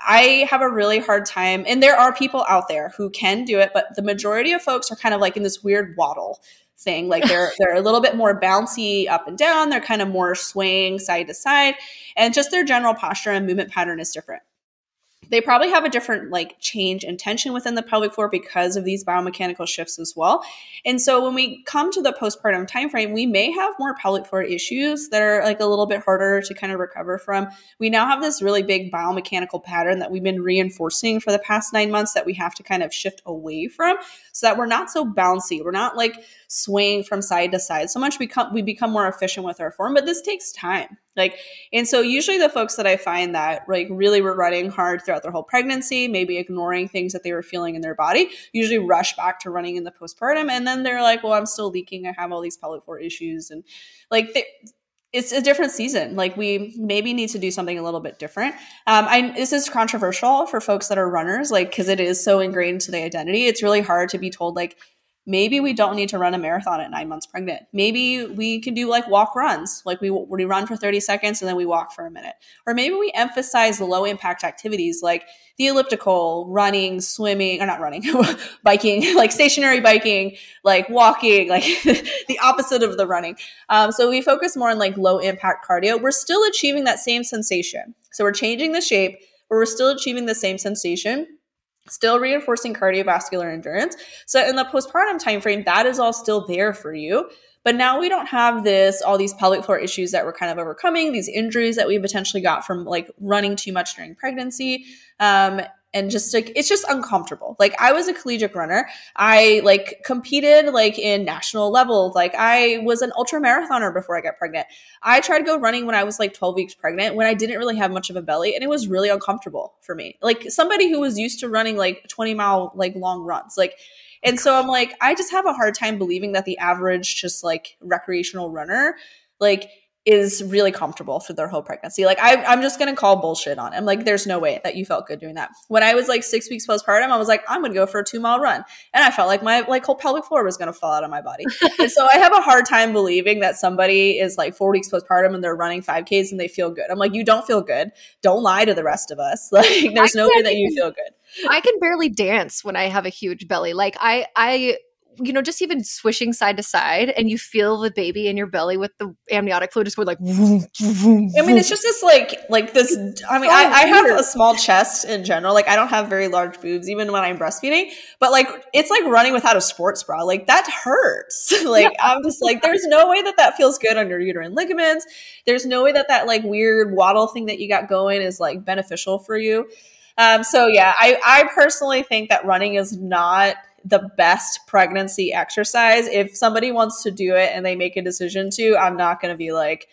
I have a really hard time. And there are people out there who can do it, but the majority of folks are kind of like in this weird waddle thing. Like they're, they're a little bit more bouncy up and down. They're kind of more swaying side to side, and just their general posture and movement pattern is different. They probably have a different like change in tension within the pelvic floor because of these biomechanical shifts as well. And so when we come to the postpartum timeframe, we may have more pelvic floor issues that are like a little bit harder to kind of recover from. We now have this really big biomechanical pattern that we've been reinforcing for the past nine months that we have to kind of shift away from, so that we're not so bouncy. We're not like swaying from side to side so much. We become, we become more efficient with our form, but this takes time. Like, and so usually the folks that I find that like really were running hard throughout their whole pregnancy, maybe ignoring things that they were feeling in their body, usually rush back to running in the postpartum. And then they're like, well, I'm still leaking. I have all these pelvic floor issues. And like, they, it's a different season. Like we maybe need to do something a little bit different. Um, I, this is controversial for folks that are runners, like, cause it is so ingrained into the identity. It's really hard to be told like, maybe we don't need to run a marathon at nine months pregnant. Maybe we can do like walk runs, like we, we run for thirty seconds and then we walk for a minute. Or maybe we emphasize low impact activities like the elliptical, running, swimming, or not running, biking, like stationary biking, like walking, like the opposite of the running. Um, so we focus more on like low impact cardio. We're still achieving that same sensation. So we're changing the shape, but we're still achieving the same sensation. Still reinforcing cardiovascular endurance. So in the postpartum timeframe, that is all still there for you. But now we don't have this, all these pelvic floor issues that we're kind of overcoming, these injuries that we potentially got from like running too much during pregnancy. Um, and just like, it's just uncomfortable. Like I was a collegiate runner. I like competed like in national level. Like I was an ultra marathoner before I got pregnant. I tried to go running when I was like twelve weeks pregnant, when I didn't really have much of a belly, and it was really uncomfortable for me. Like somebody who was used to running like twenty mile, like long runs, like, and so I'm like, I just have a hard time believing that the average just like recreational runner, like is really comfortable for their whole pregnancy. Like I, I'm just going to call bullshit on it. I'm like, there's no way that you felt good doing that. When I was like six weeks postpartum, I was like, I'm going to go for a two mile run. And I felt like my like whole pelvic floor was going to fall out of my body. And so I have a hard time believing that somebody is like four weeks postpartum and they're running five Ks and they feel good. I'm like, you don't feel good. Don't lie to the rest of us. Like there's no way that you feel good. I can barely dance when I have a huge belly. Like I, I, you know, just even swishing side to side and you feel the baby in your belly with the amniotic fluid just going like, vroom, vroom, I mean, it's just this like, like this, I mean, oh, I, I have a small chest in general. Like I don't have very large boobs even when I'm breastfeeding, but like, it's like running without a sports bra. Like that hurts. Like yeah. I'm just like, there's no way that that feels good on your uterine ligaments. There's no way that that like weird waddle thing that you got going is like beneficial for you. Um, so yeah, I, I personally think that running is not the best pregnancy exercise. If somebody wants to do it and they make a decision to, I'm not going to be like,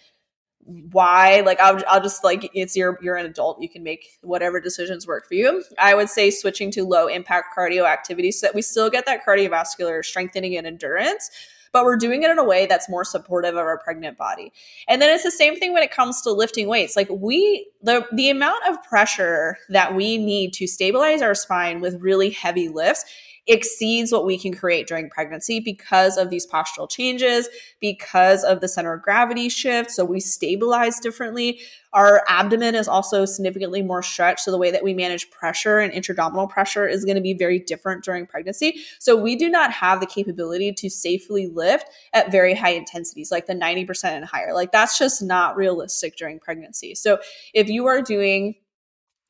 why? Like, I'll, I'll just like, it's your, you're an adult. You can make whatever decisions work for you. I would say switching to low impact cardio activities so that we still get that cardiovascular strengthening and endurance, but we're doing it in a way that's more supportive of our pregnant body. And then it's the same thing when it comes to lifting weights. Like we, the, the amount of pressure that we need to stabilize our spine with really heavy lifts exceeds what we can create during pregnancy because of these postural changes, because of the center of gravity shift. So we stabilize differently. Our abdomen is also significantly more stretched. So the way that we manage pressure and intra-abdominal pressure is going to be very different during pregnancy. So we do not have the capability to safely lift at very high intensities, like the ninety percent and higher. Like that's just not realistic during pregnancy. So if you are doing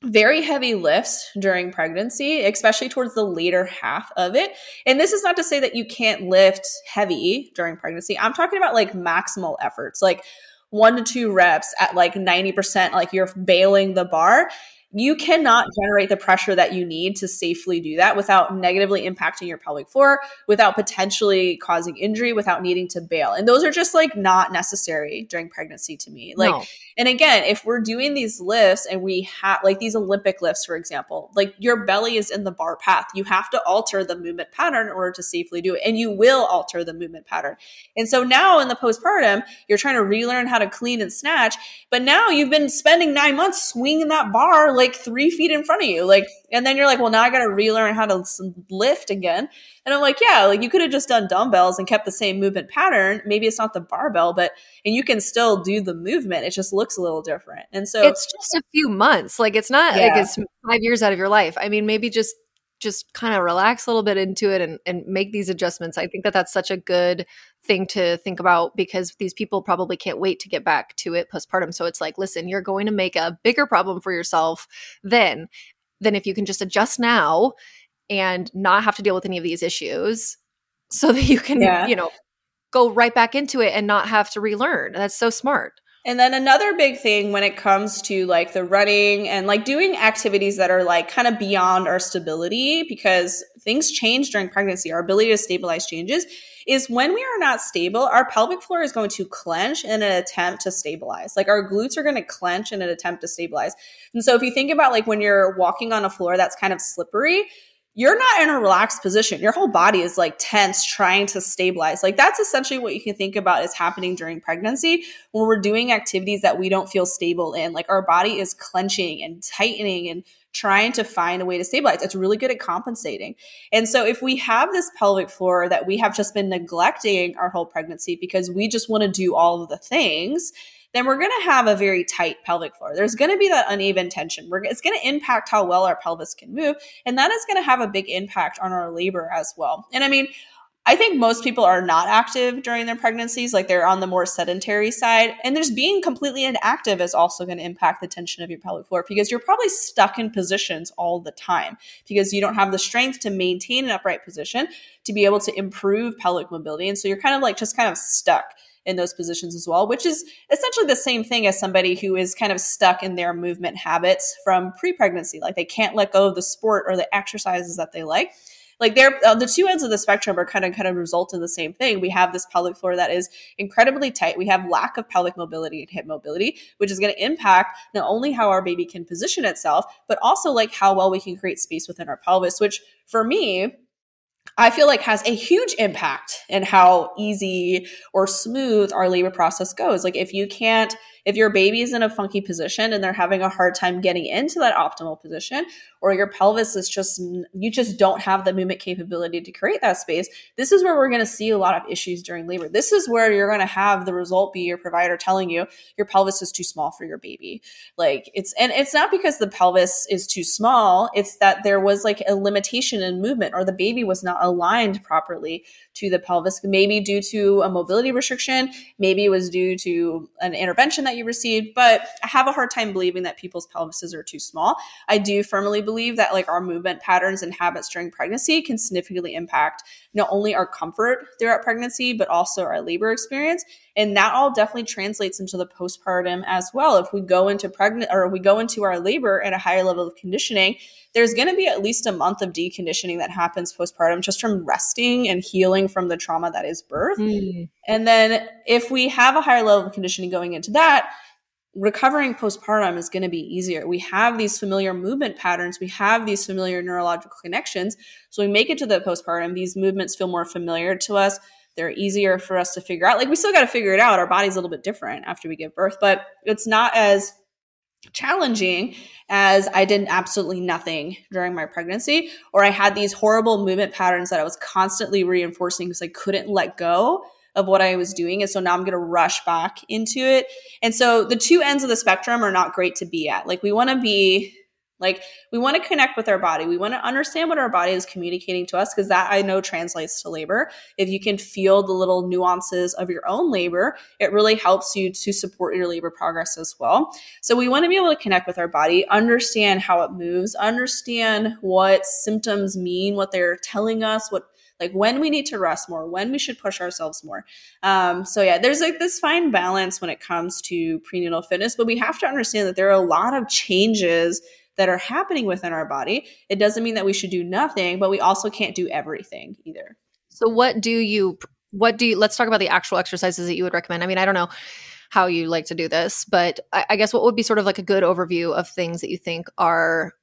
very heavy lifts during pregnancy, especially towards the later half of it. And this is not to say that you can't lift heavy during pregnancy. I'm talking about like maximal efforts, like one to two reps at like ninety percent, like you're bailing the bar. You cannot generate the pressure that you need to safely do that without negatively impacting your pelvic floor, without potentially causing injury, without needing to bail. And those are just like not necessary during pregnancy to me. Like, no. And again, if we're doing these lifts and we have like these Olympic lifts, for example, like your belly is in the bar path, you have to alter the movement pattern in order to safely do it. And you will alter the movement pattern. And so now in the postpartum, you're trying to relearn how to clean and snatch, but now you've been spending nine months swinging that bar like three feet in front of you. Like, and then you're like, well, now I got to relearn how to lift again. And I'm like, yeah, like you could have just done dumbbells and kept the same movement pattern. Maybe it's not the barbell, but, and you can still do the movement. It just looks a little different. And so it's just a few months. Like it's not yeah. like it's five years out of your life. I mean, maybe just, just kind of relax a little bit into it and, and make these adjustments. I think that that's such a good thing to think about because these people probably can't wait to get back to it postpartum. So it's like, listen, you're going to make a bigger problem for yourself then, than if you can just adjust now and not have to deal with any of these issues so that you can, yeah. you know, go right back into it and not have to relearn. That's so smart. And then another big thing when it comes to like the running and like doing activities that are like kind of beyond our stability, because things change during pregnancy, our ability to stabilize changes, is when we are not stable, our pelvic floor is going to clench in an attempt to stabilize. Like our glutes are going to clench in an attempt to stabilize. And so if you think about like when you're walking on a floor that's kind of slippery, you're not in a relaxed position. Your whole body is like tense, trying to stabilize. Like that's essentially what you can think about is happening during pregnancy when we're doing activities that we don't feel stable in. Like our body is clenching and tightening and trying to find a way to stabilize. It's really good at compensating. And so if we have this pelvic floor that we have just been neglecting our whole pregnancy because we just want to do all of the things, then we're going to have a very tight pelvic floor. There's going to be that uneven tension. We're, it's going to impact how well our pelvis can move. And that is going to have a big impact on our labor as well. And I mean, I think most people are not active during their pregnancies. Like they're on the more sedentary side. And there's being completely inactive is also going to impact the tension of your pelvic floor because you're probably stuck in positions all the time because you don't have the strength to maintain an upright position to be able to improve pelvic mobility. And so you're kind of like just kind of stuck in those positions as well, which is essentially the same thing as somebody who is kind of stuck in their movement habits from pre-pregnancy. Like they can't let go of the sport or the exercises that they like. Like they're uh, the two ends of the spectrum are kind of kind of result in the same thing. We have this pelvic floor that is incredibly tight. We have lack of pelvic mobility and hip mobility, which is going to impact not only how our baby can position itself, but also like how well we can create space within our pelvis, which for me, I feel like has a huge impact in how easy or smooth our labor process goes. Like if you can't, if your baby is in a funky position and they're having a hard time getting into that optimal position, or your pelvis is just, you just don't have the movement capability to create that space, this is where we're going to see a lot of issues during labor. This is where you're going to have the result be your provider telling you your pelvis is too small for your baby. Like it's, and it's not because the pelvis is too small. It's that there was like a limitation in movement or the baby was not aligned properly to the pelvis, maybe due to a mobility restriction, maybe it was due to an intervention that you received, but I have a hard time believing that people's pelvises are too small. I do firmly believe that like our movement patterns and habits during pregnancy can significantly impact not only our comfort throughout pregnancy, but also our labor experience. And that all definitely translates into the postpartum as well. If we go into pregnant or we go into our labor at a higher level of conditioning, there's going to be at least a month of deconditioning that happens postpartum just from resting and healing from the trauma that is birth. Mm. And then if we have a higher level of conditioning going into that, recovering postpartum is going to be easier. We have these familiar movement patterns. We have these familiar neurological connections. So we make it to the postpartum. These movements feel more familiar to us. They're easier for us to figure out. Like we still got to figure it out. Our body's a little bit different after we give birth, but it's not as challenging as I did absolutely nothing during my pregnancy, or I had these horrible movement patterns that I was constantly reinforcing because I couldn't let go of what I was doing. And so now I'm going to rush back into it. And so the two ends of the spectrum are not great to be at. Like we want to be Like we want to connect with our body. We want to understand what our body is communicating to us, because that I know translates to labor. If you can feel the little nuances of your own labor, it really helps you to support your labor progress as well. So we want to be able to connect with our body, understand how it moves, understand what symptoms mean, what they're telling us, what like when we need to rest more, when we should push ourselves more. Um, so yeah, there's like this fine balance when it comes to prenatal fitness, but we have to understand that there are a lot of changes that are happening within our body. It doesn't mean that we should do nothing, but we also can't do everything either. So what do you, what do you, let's talk about the actual exercises that you would recommend. I mean, I don't know how you like to do this, but I, I guess what would be sort of like a good overview of things that you think are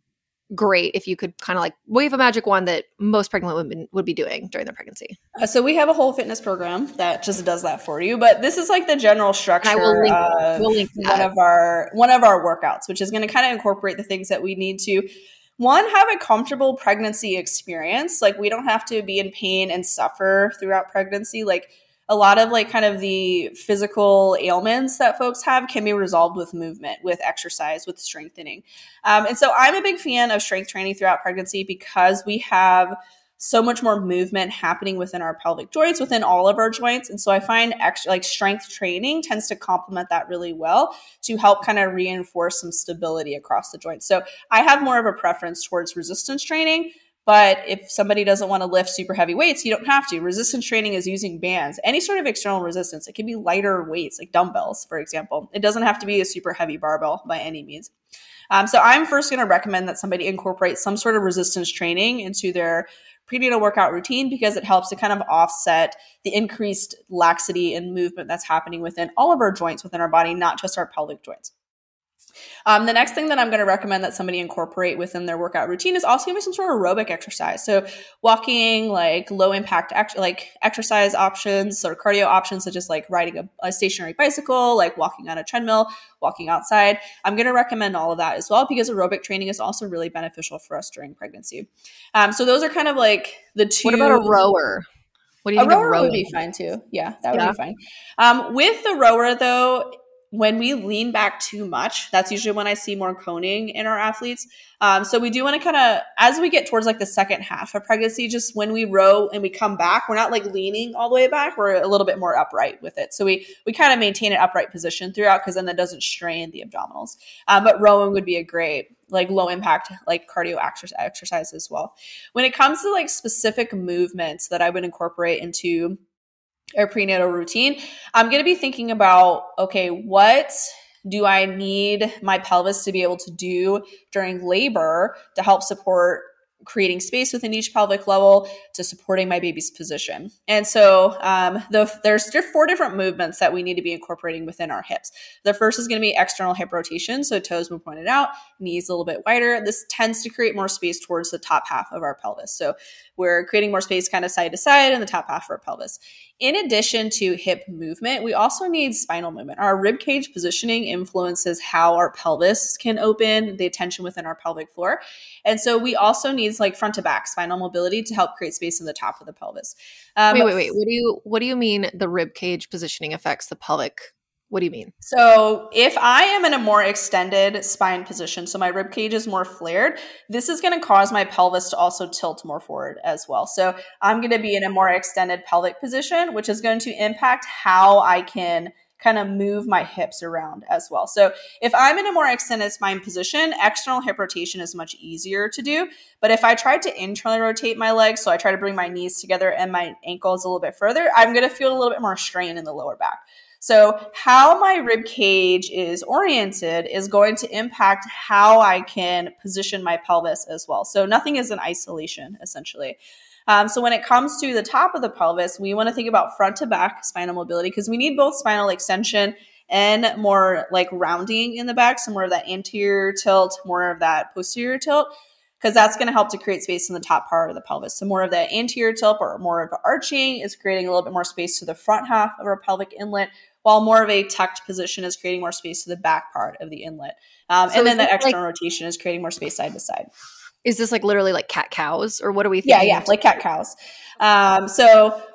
great if you could kind of like wave a magic wand that most pregnant women would be doing during their pregnancy? Uh, so we have a whole fitness program that just does that for you, but this is like the general structure I will link, of we'll link one of our one of our workouts, which is going to kind of incorporate the things that we need to, one, have a comfortable pregnancy experience. Like we don't have to be in pain and suffer throughout pregnancy. Like a lot of like kind of the physical ailments that folks have can be resolved with movement, with exercise, with strengthening. Um, and so I'm a big fan of strength training throughout pregnancy because we have so much more movement happening within our pelvic joints, within all of our joints. And so I find extra, like strength training tends to complement that really well to help kind of reinforce some stability across the joints. So I have more of a preference towards resistance training. But if somebody doesn't want to lift super heavy weights, you don't have to. Resistance training is using bands, any sort of external resistance. It can be lighter weights, like dumbbells, for example. It doesn't have to be a super heavy barbell by any means. Um, so I'm first going to recommend that somebody incorporate some sort of resistance training into their prenatal workout routine, because it helps to kind of offset the increased laxity and movement that's happening within all of our joints within our body, not just our pelvic joints. Um, the next thing that I'm going to recommend that somebody incorporate within their workout routine is also going to be some sort of aerobic exercise. So walking, like low impact, ex- like exercise options or cardio options, such as like riding a, a stationary bicycle, like walking on a treadmill, walking outside. I'm going to recommend all of that as well, because aerobic training is also really beneficial for us during pregnancy. Um, so those are kind of like the two. What about a rower? What do you a think of rower rowing? would be fine too. Yeah, that would Yeah. be fine. Um, with the rower though, when we lean back too much, that's usually when I see more coning in our athletes. Um, so we do want to kind of, as we get towards like the second half of pregnancy, just when we row and we come back, we're not like leaning all the way back. We're a little bit more upright with it. So we we kind of maintain an upright position throughout, because then that doesn't strain the abdominals. Um, but rowing would be a great like low impact, like cardio exercise as well. When it comes to like specific movements that I would incorporate into our prenatal routine, I'm going to be thinking about, okay, what do I need my pelvis to be able to do during labor to help support creating space within each pelvic level to supporting my baby's position? And so um, the, there's four different movements that we need to be incorporating within our hips. The first is going to be external hip rotation. So toes were pointed out, knees a little bit wider. This tends to create more space towards the top half of our pelvis. So we're creating more space kind of side to side in the top half of our pelvis. In addition to hip movement, we also need spinal movement. Our rib cage positioning influences how our pelvis can open, the tension within our pelvic floor. And so we also need like front to back spinal mobility to help create space in the top of the pelvis. Um, wait, wait, wait. What do you what do you mean the rib cage positioning affects the pelvic? What do you mean? So if I am in a more extended spine position, so my rib cage is more flared, this is going to cause my pelvis to also tilt more forward as well. So I'm going to be in a more extended pelvic position, which is going to impact how I can kind of move my hips around as well. So if I'm in a more extended spine position, external hip rotation is much easier to do. But if I try to internally rotate my legs, so I try to bring my knees together and my ankles a little bit further, I'm going to feel a little bit more strain in the lower back. So how my rib cage is oriented is going to impact how I can position my pelvis as well. So nothing is in isolation, essentially. Um, so when it comes to the top of the pelvis, we want to think about front to back spinal mobility, because we need both spinal extension and more like rounding in the back, so more of that anterior tilt, more of that posterior tilt, because that's going to help to create space in the top part of the pelvis. So more of that anterior tilt or more of arching is creating a little bit more space to the front half of our pelvic inlet, while more of a tucked position is creating more space to the back part of the inlet. Um, So and is then that this external like- rotation is creating more space side to side. Is this like literally like cat cows, or what are we Yeah, thinking? yeah, like cat cows. Um, so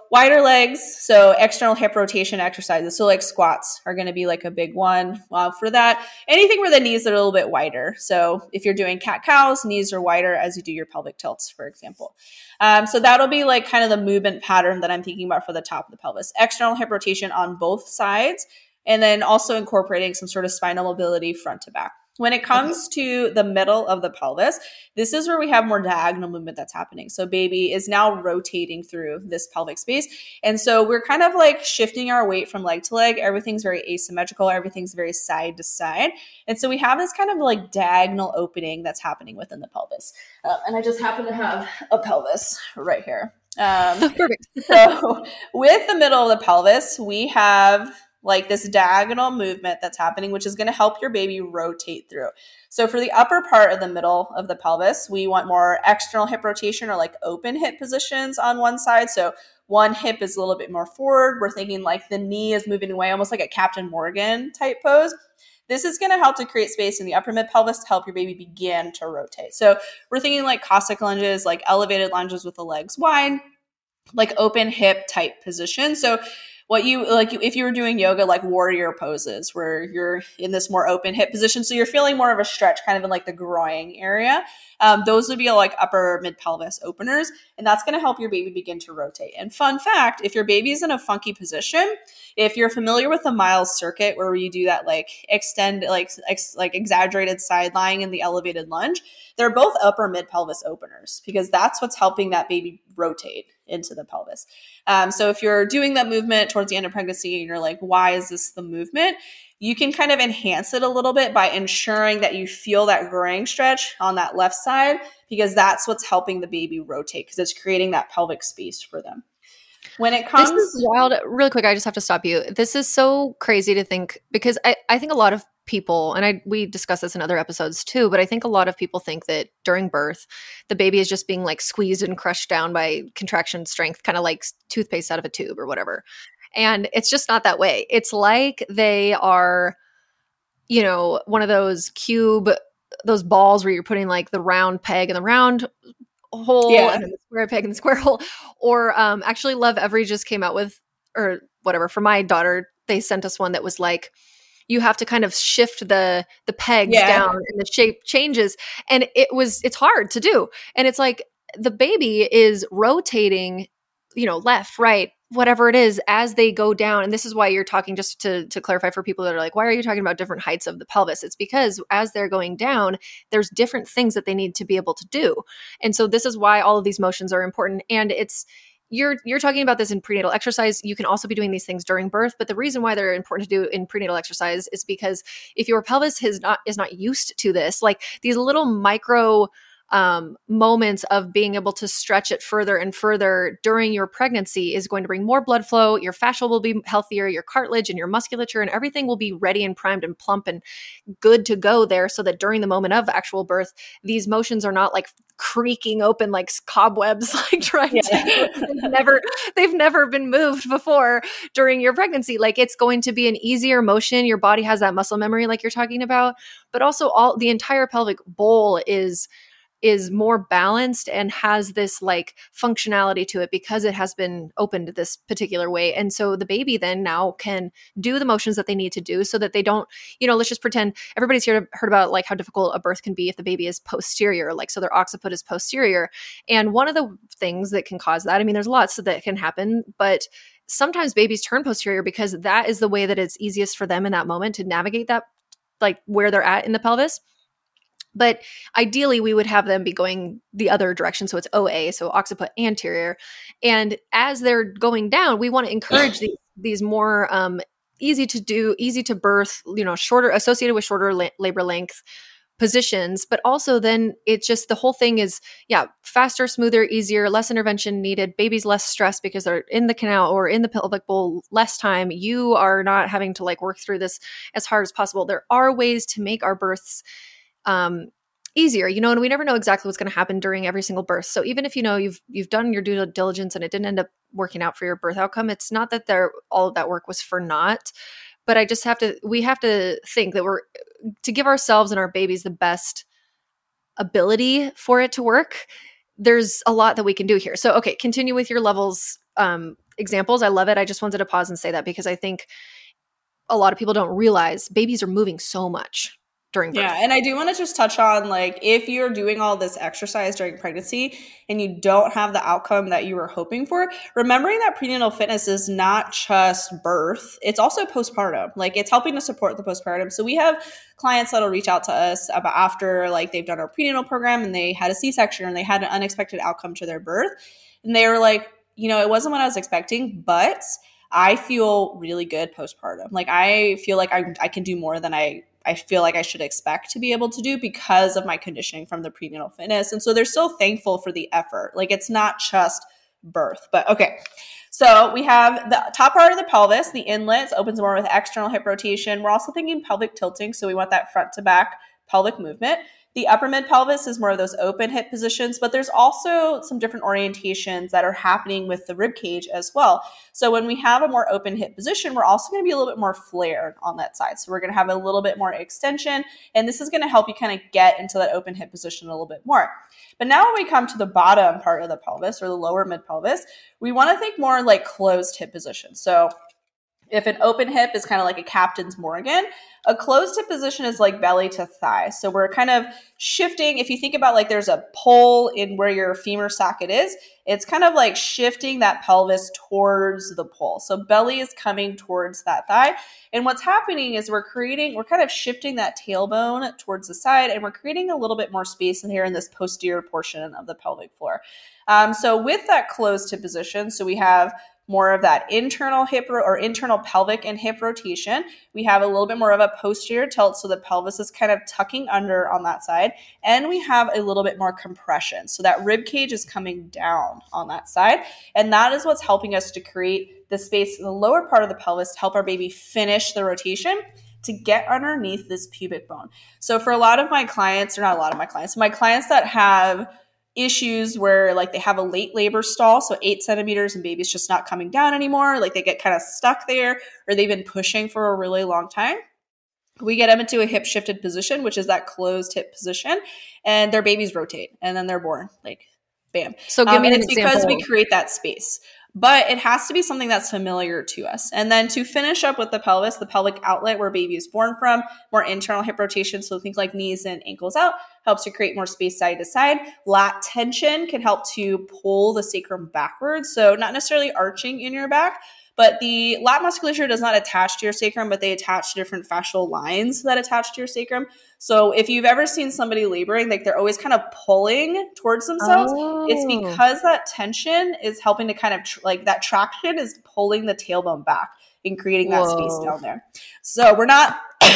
wider legs, so external hip rotation exercises. So like squats are going to be like a big one uh, for that. Anything where the knees are a little bit wider. So if you're doing cat cows, knees are wider as you do your pelvic tilts, for example. Um, so that'll be like kind of the movement pattern that I'm thinking about for the top of the pelvis. External hip rotation on both sides, and then also incorporating some sort of spinal mobility front to back. When it comes to the middle of the pelvis, this is where we have more diagonal movement that's happening. So baby is now rotating through this pelvic space. And so we're kind of like shifting our weight from leg to leg. Everything's very asymmetrical. Everything's very side to side. And so we have this kind of like diagonal opening that's happening within the pelvis. Uh, and I just happen to have a pelvis right here. Um, Perfect. So with the middle of the pelvis, we have like this diagonal movement that's happening, which is going to help your baby rotate through. So for the upper part of the middle of the pelvis, we want more external hip rotation or like open hip positions on one side. So one hip is a little bit more forward. We're thinking like the knee is moving away, almost like a Captain Morgan type pose. This is going to help to create space in the upper mid pelvis to help your baby begin to rotate. So we're thinking like Cossack lunges, like elevated lunges with the legs wide, like open hip type position. So what you like, if you were doing yoga, like warrior poses where you're in this more open hip position. So you're feeling more of a stretch kind of in like the groin area. Um, those would be like upper mid pelvis openers. And that's going to help your baby begin to rotate. And fun fact, if your baby's in a funky position, if you're familiar with the Miles circuit where you do that like extend, like, ex, like exaggerated side lying in the elevated lunge, they're both upper mid pelvis openers because that's what's helping that baby rotate into the pelvis. Um, so if you're doing that movement towards the end of pregnancy and you're like, why is this the movement? You can kind of enhance it a little bit by ensuring that you feel that groin stretch on that left side because that's what's helping the baby rotate because it's creating that pelvic space for them. When it comes— This is wild. Really quick, I just have to stop you. This is so crazy to think because I, I think a lot of people, and I we discussed this in other episodes too, but I think a lot of people think that during birth, the baby is just being like squeezed and crushed down by contraction strength, kind of like toothpaste out of a tube or whatever. And it's just not that way. It's like they are, you know, one of those cube, those balls where you're putting like the round peg in the round hole Yeah. and then the square peg in the square hole. Or um, actually Love Every just came out with, or whatever, for my daughter, they sent us one that was like, you have to kind of shift the the pegs Yeah. down and the shape changes. And it was, it's hard to do. And it's like the baby is rotating, you know, left, right, whatever it is as they go down. And this is why you're talking, just to, to clarify for people that are like, why are you talking about different heights of the pelvis? It's because as they're going down, there's different things that they need to be able to do. And so this is why all of these motions are important. And it's, You're you're talking about this in prenatal exercise. You can also be doing these things during birth, but the reason why they're important to do in prenatal exercise is because if your pelvis is not is not used to this, like these little micro um, moments of being able to stretch it further and further during your pregnancy is going to bring more blood flow. Your fascia will be healthier, your cartilage and your musculature and everything will be ready and primed and plump and good to go there, so that during the moment of actual birth, these motions are not like creaking open like cobwebs, like trying Yeah. to they've never they've never been moved before during your pregnancy. Like it's going to be an easier motion. Your body has that muscle memory like you're talking about, but also all the entire pelvic bowl is is more balanced and has this like functionality to it because it has been opened this particular way. And so the baby then now can do the motions that they need to do so that they don't, you know, let's just pretend everybody's here heard about like how difficult a birth can be if the baby is posterior, like so their occiput is posterior. And one of the things that can cause that, I mean, there's lots that can happen, but sometimes babies turn posterior because that is the way that it's easiest for them in that moment to navigate that, like where they're at in the pelvis. But ideally, we would have them be going the other direction. So it's O A, so occiput anterior. And as they're going down, we want to encourage these, these more um, easy to do, easy to birth, you know, shorter, associated with shorter la- labor length positions. But also then it's just the whole thing is, yeah, faster, smoother, easier, less intervention needed. Babies less stressed because they're in the canal or in the pelvic bowl less time. You are not having to like work through this as hard as possible. There are ways to make our births um, easier, you know, and we never know exactly what's going to happen during every single birth. So even if, you know, you've, you've done your due diligence and it didn't end up working out for your birth outcome, it's not that there, all of that work was for naught, but I just have to, we have to think that we're to give ourselves and our babies the best ability for it to work. There's a lot that we can do here. So, okay, continue with your levels. Um, examples. I love it. I just wanted to pause and say that because I think a lot of people don't realize babies are moving so much during birth. Yeah, and I do want to just touch on, like, if you're doing all this exercise during pregnancy and you don't have the outcome that you were hoping for, remembering that prenatal fitness is not just birth, it's also postpartum. Like, it's helping to support the postpartum. So we have clients that'll reach out to us about after, like, they've done our prenatal program and they had a C-section and they had an unexpected outcome to their birth. And they were like, you know, it wasn't what I was expecting, but I feel really good postpartum. Like, I feel like I, I can do more than I I feel like I should expect to be able to do because of my conditioning from the prenatal fitness. And so they're still thankful for the effort. Like, it's not just birth. But okay, so we have the top part of the pelvis, the inlet opens more with external hip rotation. We're also thinking pelvic tilting. So we want that front to back pelvic movement. The upper mid pelvis is more of those open hip positions, but there's also some different orientations that are happening with the rib cage as well. So when we have a more open hip position, we're also going to be a little bit more flared on that side. So we're going to have a little bit more extension, and this is going to help you kind of get into that open hip position a little bit more. But now when we come to the bottom part of the pelvis or the lower mid pelvis, we want to think more like closed hip position. So if an open hip is kind of like a captain's Morgan, a closed hip position is like belly to thigh. So we're kind of shifting. If you think about, like, there's a pole in where your femur socket is, it's kind of like shifting that pelvis towards the pole. So belly is coming towards that thigh. And what's happening is we're creating, we're kind of shifting that tailbone towards the side, and we're creating a little bit more space in here in this posterior portion of the pelvic floor. Um, so with that closed hip position, so we have more of that internal hip ro- or internal pelvic and hip rotation. We have a little bit more of a posterior tilt, so the pelvis is kind of tucking under on that side. And we have a little bit more compression. So that rib cage is coming down on that side. And that is what's helping us to create the space in the lower part of the pelvis to help our baby finish the rotation to get underneath this pubic bone. So for a lot of my clients, or not a lot of my clients, my clients that have issues where, like, they have a late labor stall, so eight centimeters and baby's just not coming down anymore, like they get kind of stuck there, or they've been pushing for a really long time, we get them into a hip shifted position, which is that closed hip position, and their babies rotate and then they're born, like, bam. So give um, me and an it's example. because we create that space. But it has to be something that's familiar to us. And then to finish up with the pelvis, the pelvic outlet where baby is born from, more internal hip rotation. So think like knees and ankles out, helps to create more space side to side. Lat tension can help to pull the sacrum backwards. So not necessarily arching in your back, but the lat musculature does not attach to your sacrum, but they attach to different fascial lines that attach to your sacrum. So if you've ever seen somebody laboring, like, they're always kind of pulling towards themselves, Oh. it's because that tension is helping to kind of tr- like that traction is pulling the tailbone back and creating that Whoa. space down there. So we're not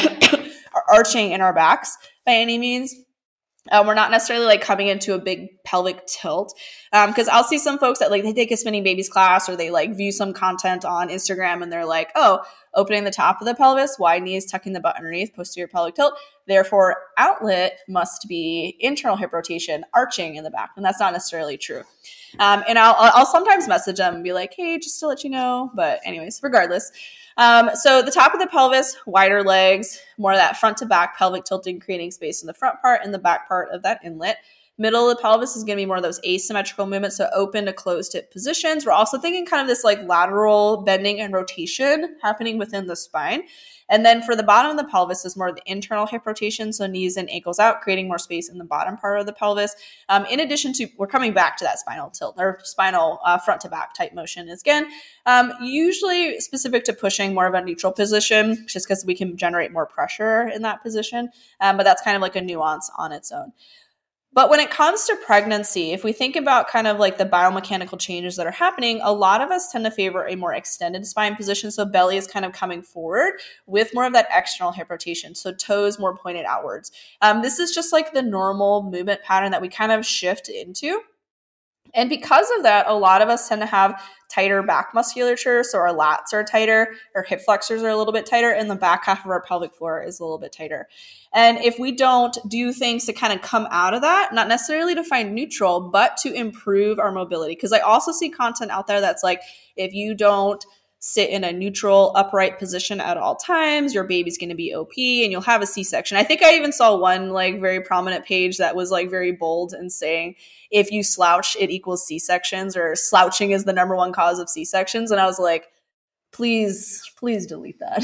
arching in our backs by any means. Uh, we're not necessarily like coming into a big pelvic tilt, because um, I'll see some folks that, like, they take a spinning babies class, or they like view some content on Instagram and they're like, oh, opening the top of the pelvis, wide knees, tucking the butt underneath, posterior pelvic tilt. Therefore, outlet must be internal hip rotation, arching in the back. And that's not necessarily true. Um, and I'll, I'll sometimes message them and be like, hey, just to let you know. But anyways, regardless. Um, so the top of the pelvis, wider legs, more of that front to back pelvic tilting, creating space in the front part and the back part of that inlet. Middle of the pelvis is going to be more of those asymmetrical movements, so open to closed hip positions. We're also thinking kind of this like lateral bending and rotation happening within the spine. And then for the bottom of the pelvis is more of the internal hip rotation, so knees and ankles out, creating more space in the bottom part of the pelvis. Um, in addition to, we're coming back to that spinal tilt, or spinal uh, front to back type motion is, again, um, usually specific to pushing more of a neutral position, just because we can generate more pressure in that position. Um, but that's kind of like a nuance on its own. But when it comes to pregnancy, if we think about kind of like the biomechanical changes that are happening, a lot of us tend to favor a more extended spine position. So belly is kind of coming forward with more of that external hip rotation. So toes more pointed outwards. Um, this is just like the normal movement pattern that we kind of shift into. And because of that, a lot of us tend to have tighter back musculature. So our lats are tighter, our hip flexors are a little bit tighter, and the back half of our pelvic floor is a little bit tighter. And if we don't do things to kind of come out of that, not necessarily to find neutral, but to improve our mobility, because I also see content out there that's like, if you don't sit in a neutral upright position at all times. Your baby's going to be O P and you'll have a C-section. I think I even saw one like very prominent page that was like very bold and saying, if you slouch, it equals C-sections, or slouching is the number one cause of C-sections. And I was like, please, please delete that.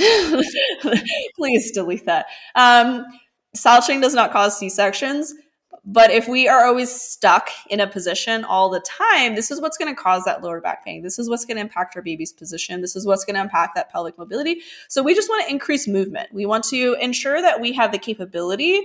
Please delete that. Um, slouching does not cause C-sections. But if we are always stuck in a position all the time, this is what's going to cause that lower back pain. This is what's going to impact our baby's position. This is what's going to impact that pelvic mobility. So we just want to increase movement. We want to ensure that we have the capability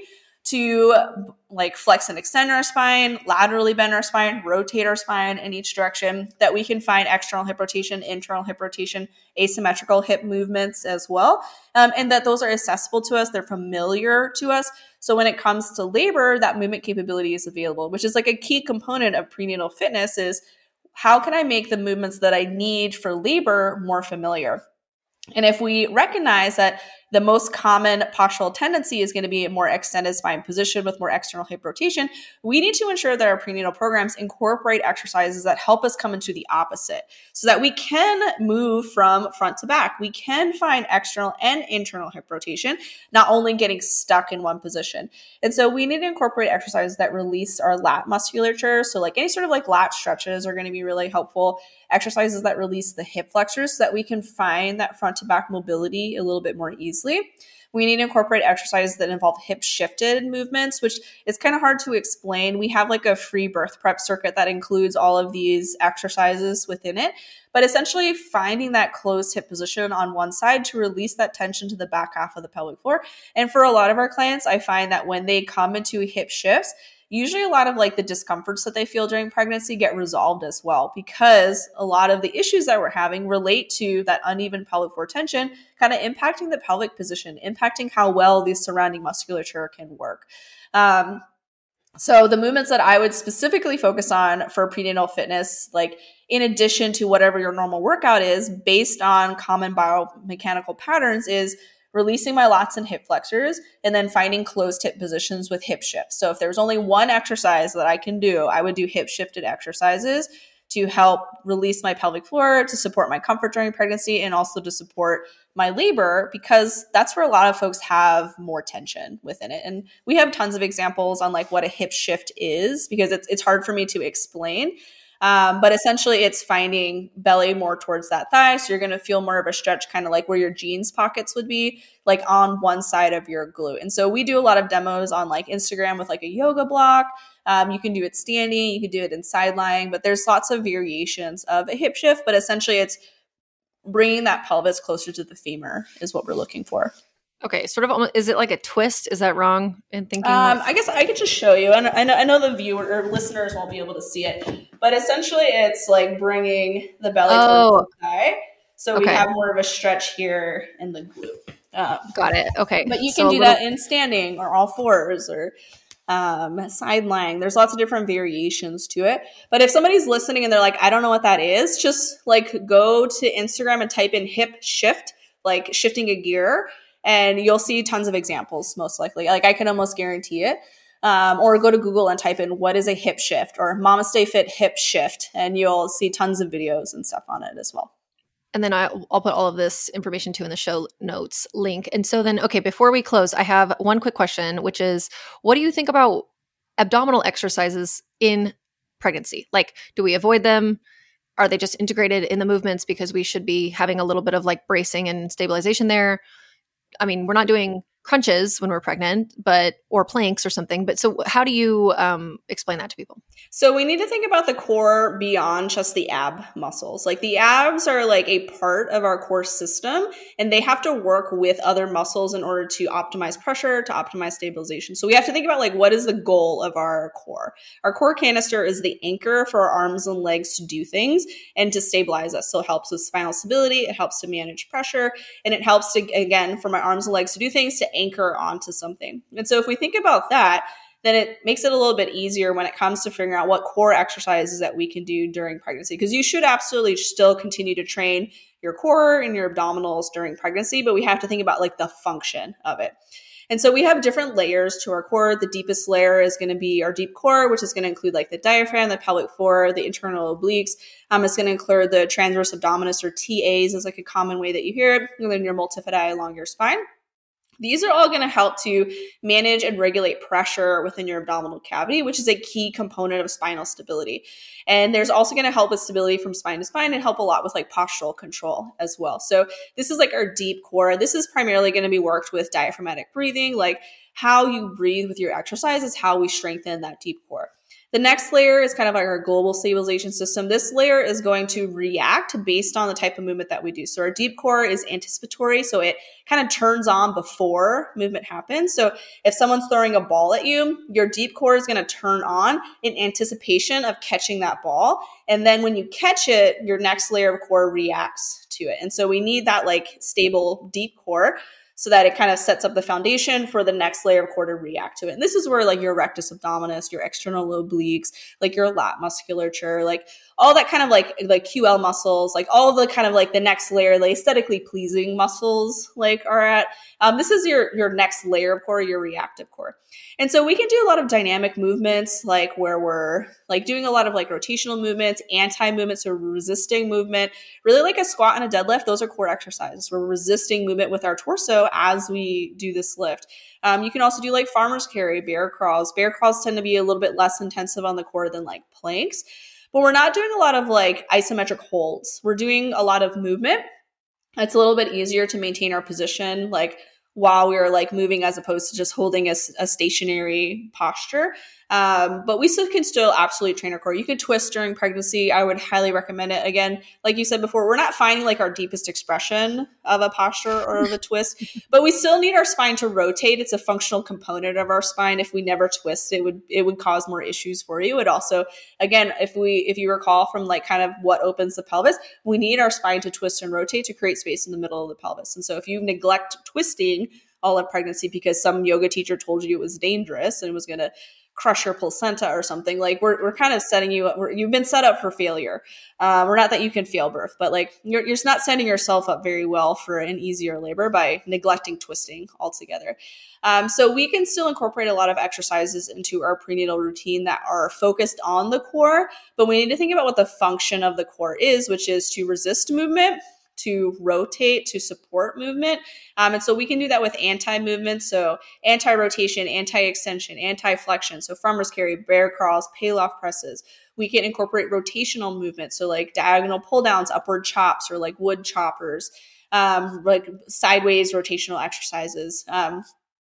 to like flex and extend our spine, laterally bend our spine, rotate our spine in each direction, that we can find external hip rotation, internal hip rotation, asymmetrical hip movements as well, um, and that those are accessible to us. They're familiar to us. So when it comes to labor, that movement capability is available, which is like a key component of prenatal fitness is how can I make the movements that I need for labor more familiar? And if we recognize that the most common postural tendency is going to be a more extended spine position with more external hip rotation, we need to ensure that our prenatal programs incorporate exercises that help us come into the opposite so that we can move from front to back. We can find external and internal hip rotation, not only getting stuck in one position. And so we need to incorporate exercises that release our lat musculature. So like any sort of like lat stretches are going to be really helpful. Exercises that release the hip flexors so that we can find that front to back mobility a little bit more easily. We need to incorporate exercises that involve hip shifted movements, which is kind of hard to explain. We have like a free birth prep circuit that includes all of these exercises within it, but essentially finding that closed hip position on one side to release that tension to the back half of the pelvic floor. And for a lot of our clients, I find that when they come into hip shifts, usually a lot of like the discomforts that they feel during pregnancy get resolved as well, because a lot of the issues that we're having relate to that uneven pelvic floor tension, kind of impacting the pelvic position, impacting how well the surrounding musculature can work. Um, so the movements that I would specifically focus on for prenatal fitness, like in addition to whatever your normal workout is, based on common biomechanical patterns, is releasing my lats and hip flexors, and then finding closed hip positions with hip shifts. So if there's only one exercise that I can do, I would do hip shifted exercises to help release my pelvic floor, to support my comfort during pregnancy, and also to support my labor, because that's where a lot of folks have more tension within it. And we have tons of examples on like what a hip shift is, because it's it's hard for me to explain. Um, but essentially it's finding belly more towards that thigh. So you're going to feel more of a stretch, kind of like where your jeans pockets would be, like on one side of your glute. And so we do a lot of demos on like Instagram with like a yoga block. Um, you can do it standing, you can do it in side lying, but there's lots of variations of a hip shift, but essentially it's bringing that pelvis closer to the femur is what we're looking for. Okay, sort of almost, is it like a twist? Is that wrong in thinking? Um, I guess I could just show you. And I know, I know the viewer or listeners won't be able to see it, but essentially it's like bringing the belly oh. towards the thigh. So okay. we have more of a stretch here in the glute. Um, Got it. Okay. But you so can do little- that in standing or all fours or um, side lying. There's lots of different variations to it. But if somebody's listening and they're like, I don't know what that is, just like go to Instagram and type in hip shift, like shifting a gear. And you'll see tons of examples, most likely. Like I can almost guarantee it. Um, or go to Google and type in what is a hip shift or Mama Stay Fit hip shift, and you'll see tons of videos and stuff on it as well. And then I, I'll put all of this information too in the show notes link. And so then, okay, before we close, I have one quick question, which is, what do you think about abdominal exercises in pregnancy? Like, do we avoid them? Are they just integrated in the movements because we should be having a little bit of like bracing and stabilization there? I mean, we're not doing crunches when we're pregnant, but or planks or something. But so how do you um, explain that to people? So we need to think about the core beyond just the ab muscles. Like the abs are like a part of our core system, and they have to work with other muscles in order to optimize pressure, to optimize stabilization. So we have to think about like, what is the goal of our core? Our core canister is the anchor for our arms and legs to do things and to stabilize us. So it helps with spinal stability, it helps to manage pressure, and it helps to, again, for my arms and legs to do things to anchor onto something. And so if we think about that, then it makes it a little bit easier when it comes to figuring out what core exercises that we can do during pregnancy. Because you should absolutely still continue to train your core and your abdominals during pregnancy, but we have to think about like the function of it. And so we have different layers to our core. The deepest layer is going to be our deep core, which is going to include like the diaphragm, the pelvic floor, the internal obliques. Um, it's going to include the transverse abdominis, or T As is like a common way that you hear it, and then your multifidi along your spine. These are all going to help to manage and regulate pressure within your abdominal cavity, which is a key component of spinal stability. And there's also going to help with stability from spine to spine and help a lot with like postural control as well. So this is like our deep core. This is primarily going to be worked with diaphragmatic breathing, like how you breathe with your exercise is how we strengthen that deep core. The next layer is kind of like our global stabilization system. This layer is going to react based on the type of movement that we do. So our deep core is anticipatory. So it kind of turns on before movement happens. So if someone's throwing a ball at you, your deep core is going to turn on in anticipation of catching that ball. And then when you catch it, your next layer of core reacts to it. And so we need that like stable deep core, so that it kind of sets up the foundation for the next layer of core to react to it. And this is where like your rectus abdominis, your external obliques, like your lat musculature, like all that kind of like like Q L muscles, like all the kind of like the next layer, the aesthetically pleasing muscles like are at. Um, this is your your next layer of core, your reactive core. And so we can do a lot of dynamic movements, like where we're like doing a lot of like rotational movements, anti-movements, or resisting movement, really like a squat and a deadlift. Those are core exercises. We're resisting movement with our torso as we do this lift. Um, you can also do like farmer's carry, bear crawls. Bear crawls tend to be a little bit less intensive on the core than like planks, but we're not doing a lot of like isometric holds. We're doing a lot of movement. It's a little bit easier to maintain our position, like while we are like moving, as opposed to just holding a, a stationary posture. Um, but we still can still absolutely train our core. You could twist during pregnancy. I would highly recommend it. Again, like you said before, we're not finding like our deepest expression of a posture or of a twist, but we still need our spine to rotate. It's a functional component of our spine. If we never twist, it would, it would cause more issues for you. It also, again, if we, if you recall from like kind of what opens the pelvis, we need our spine to twist and rotate to create space in the middle of the pelvis. And so if you neglect twisting all of pregnancy because some yoga teacher told you it was dangerous and it was going to crush your placenta or something, like we're we're kind of setting you up. We're, you've been set up for failure. Um, or not that you can fail birth, but like you're you're not setting yourself up very well for an easier labor by neglecting twisting altogether. Um, so we can still incorporate a lot of exercises into our prenatal routine that are focused on the core, but we need to think about what the function of the core is, which is to resist movement, to rotate, to support movement. Um, and so we can do that with anti-movement. So anti-rotation, anti-extension, anti-flexion. So farmer's carry, bear crawls, Pallof presses. We can incorporate rotational movement. So like diagonal pull downs, upward chops, or like wood choppers, um, like sideways rotational exercises. Um,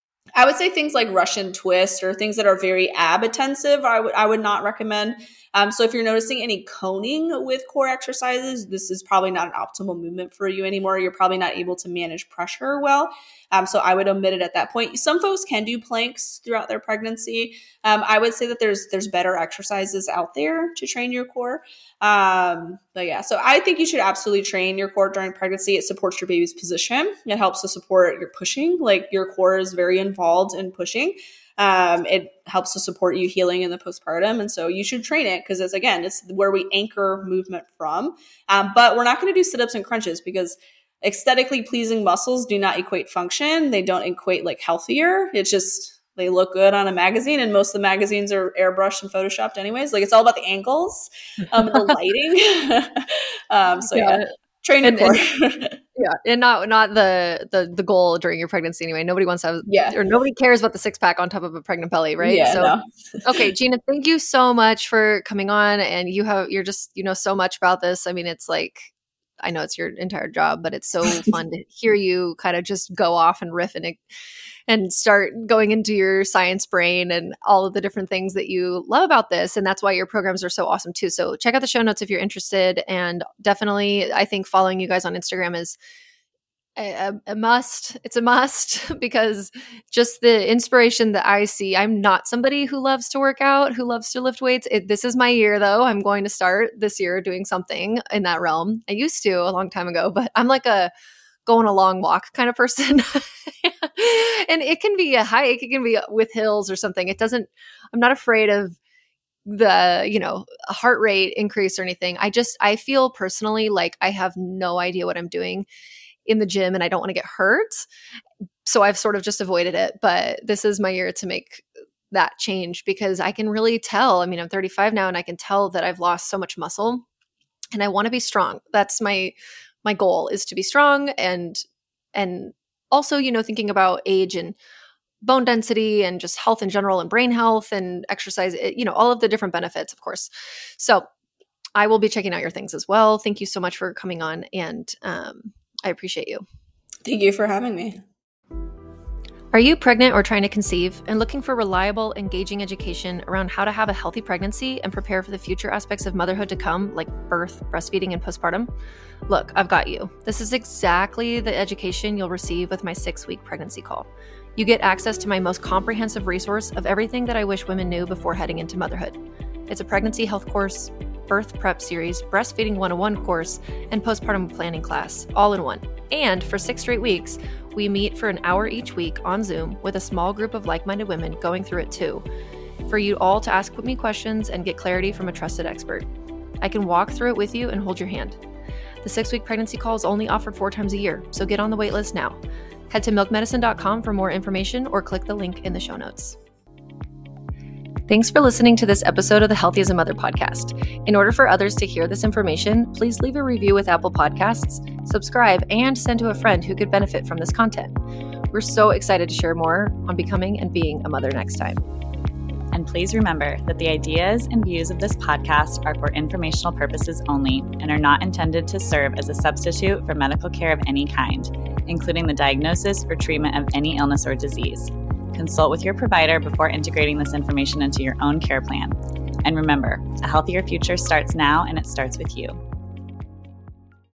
I would say things like Russian twist or things that are very ab intensive, I would I would not recommend. Um, so if you're noticing any coning with core exercises, this is probably not an optimal movement for you anymore. You're probably not able to manage pressure well. Um, so I would omit it at that point. Some folks can do planks throughout their pregnancy. Um, I would say that there's there's better exercises out there to train your core. Um, but yeah, so I think you should absolutely train your core during pregnancy. It supports your baby's position. It helps to support your pushing. Like your core is very involved in pushing. Um, it helps to support you healing in the postpartum. And so you should train it because it's, again, it's where we anchor movement from. Um, but we're not going to do sit-ups and crunches because aesthetically pleasing muscles do not equate function. They don't equate like healthier. It's just, they look good on a magazine, and most of the magazines are airbrushed and photoshopped anyways. Like it's all about the angles, um, the lighting. um, so yeah, yeah. Train your core. And, yeah, and not not the, the the goal during your pregnancy anyway. Nobody wants to have, yeah, or nobody cares about the six pack on top of a pregnant belly, right? Yeah, so, no. Okay, Gina, thank you so much for coming on, and you have you're just you know so much about this. I mean, it's like, I know it's your entire job, but it's so fun to hear you kind of just go off and riff and and start going into your science brain and all of the different things that you love about this. And that's why your programs are so awesome too. So check out the show notes if you're interested. And definitely, I think following you guys on Instagram is a, a must. It's a must because just the inspiration that I see. I'm not somebody who loves to work out, who loves to lift weights. It, this is my year though. I'm going to start this year doing something in that realm. I used to a long time ago, but I'm like a go on a long walk kind of person. And it can be a hike. It can be with hills or something. It doesn't, I'm not afraid of the, you know, heart rate increase or anything. I just, I feel personally like I have no idea what I'm doing in the gym and I don't want to get hurt. so I've sort of just avoided it, but this is my year to make that change because I can really tell. I mean, I'm thirty-five now and I can tell that I've lost so much muscle and I want to be strong. That's my my goal, is to be strong, and and also, you know, thinking about age and bone density and just health in general and brain health and exercise, you know, all of the different benefits, of course. So I will be checking out your things as well. Thank you so much for coming on, and um, I appreciate you. Thank you for having me. Are you pregnant or trying to conceive and looking for reliable, engaging education around how to have a healthy pregnancy and prepare for the future aspects of motherhood to come, like birth, breastfeeding, and postpartum? Look, I've got you. This is exactly the education you'll receive with my six-week pregnancy call. You get access to my most comprehensive resource of everything that I wish women knew before heading into motherhood. It's a pregnancy health course, birth prep series, breastfeeding one oh one course, and postpartum planning class, all in one. And for six straight weeks, we meet for an hour each week on Zoom with a small group of like-minded women going through it too, for you all to ask me questions and get clarity from a trusted expert. I can walk through it with you and hold your hand. The six-week pregnancy call is only offered four times a year, so get on the waitlist now. Head to milk medicine dot com for more information or click the link in the show notes. Thanks for listening to this episode of the Healthy as a Mother podcast. In order for others to hear this information, please leave a review with Apple Podcasts, subscribe, and send to a friend who could benefit from this content. We're so excited to share more on becoming and being a mother next time. And please remember that the ideas and views of this podcast are for informational purposes only and are not intended to serve as a substitute for medical care of any kind, including the diagnosis or treatment of any illness or disease. Consult with your provider before integrating this information into your own care plan. And remember, a healthier future starts now, and it starts with you.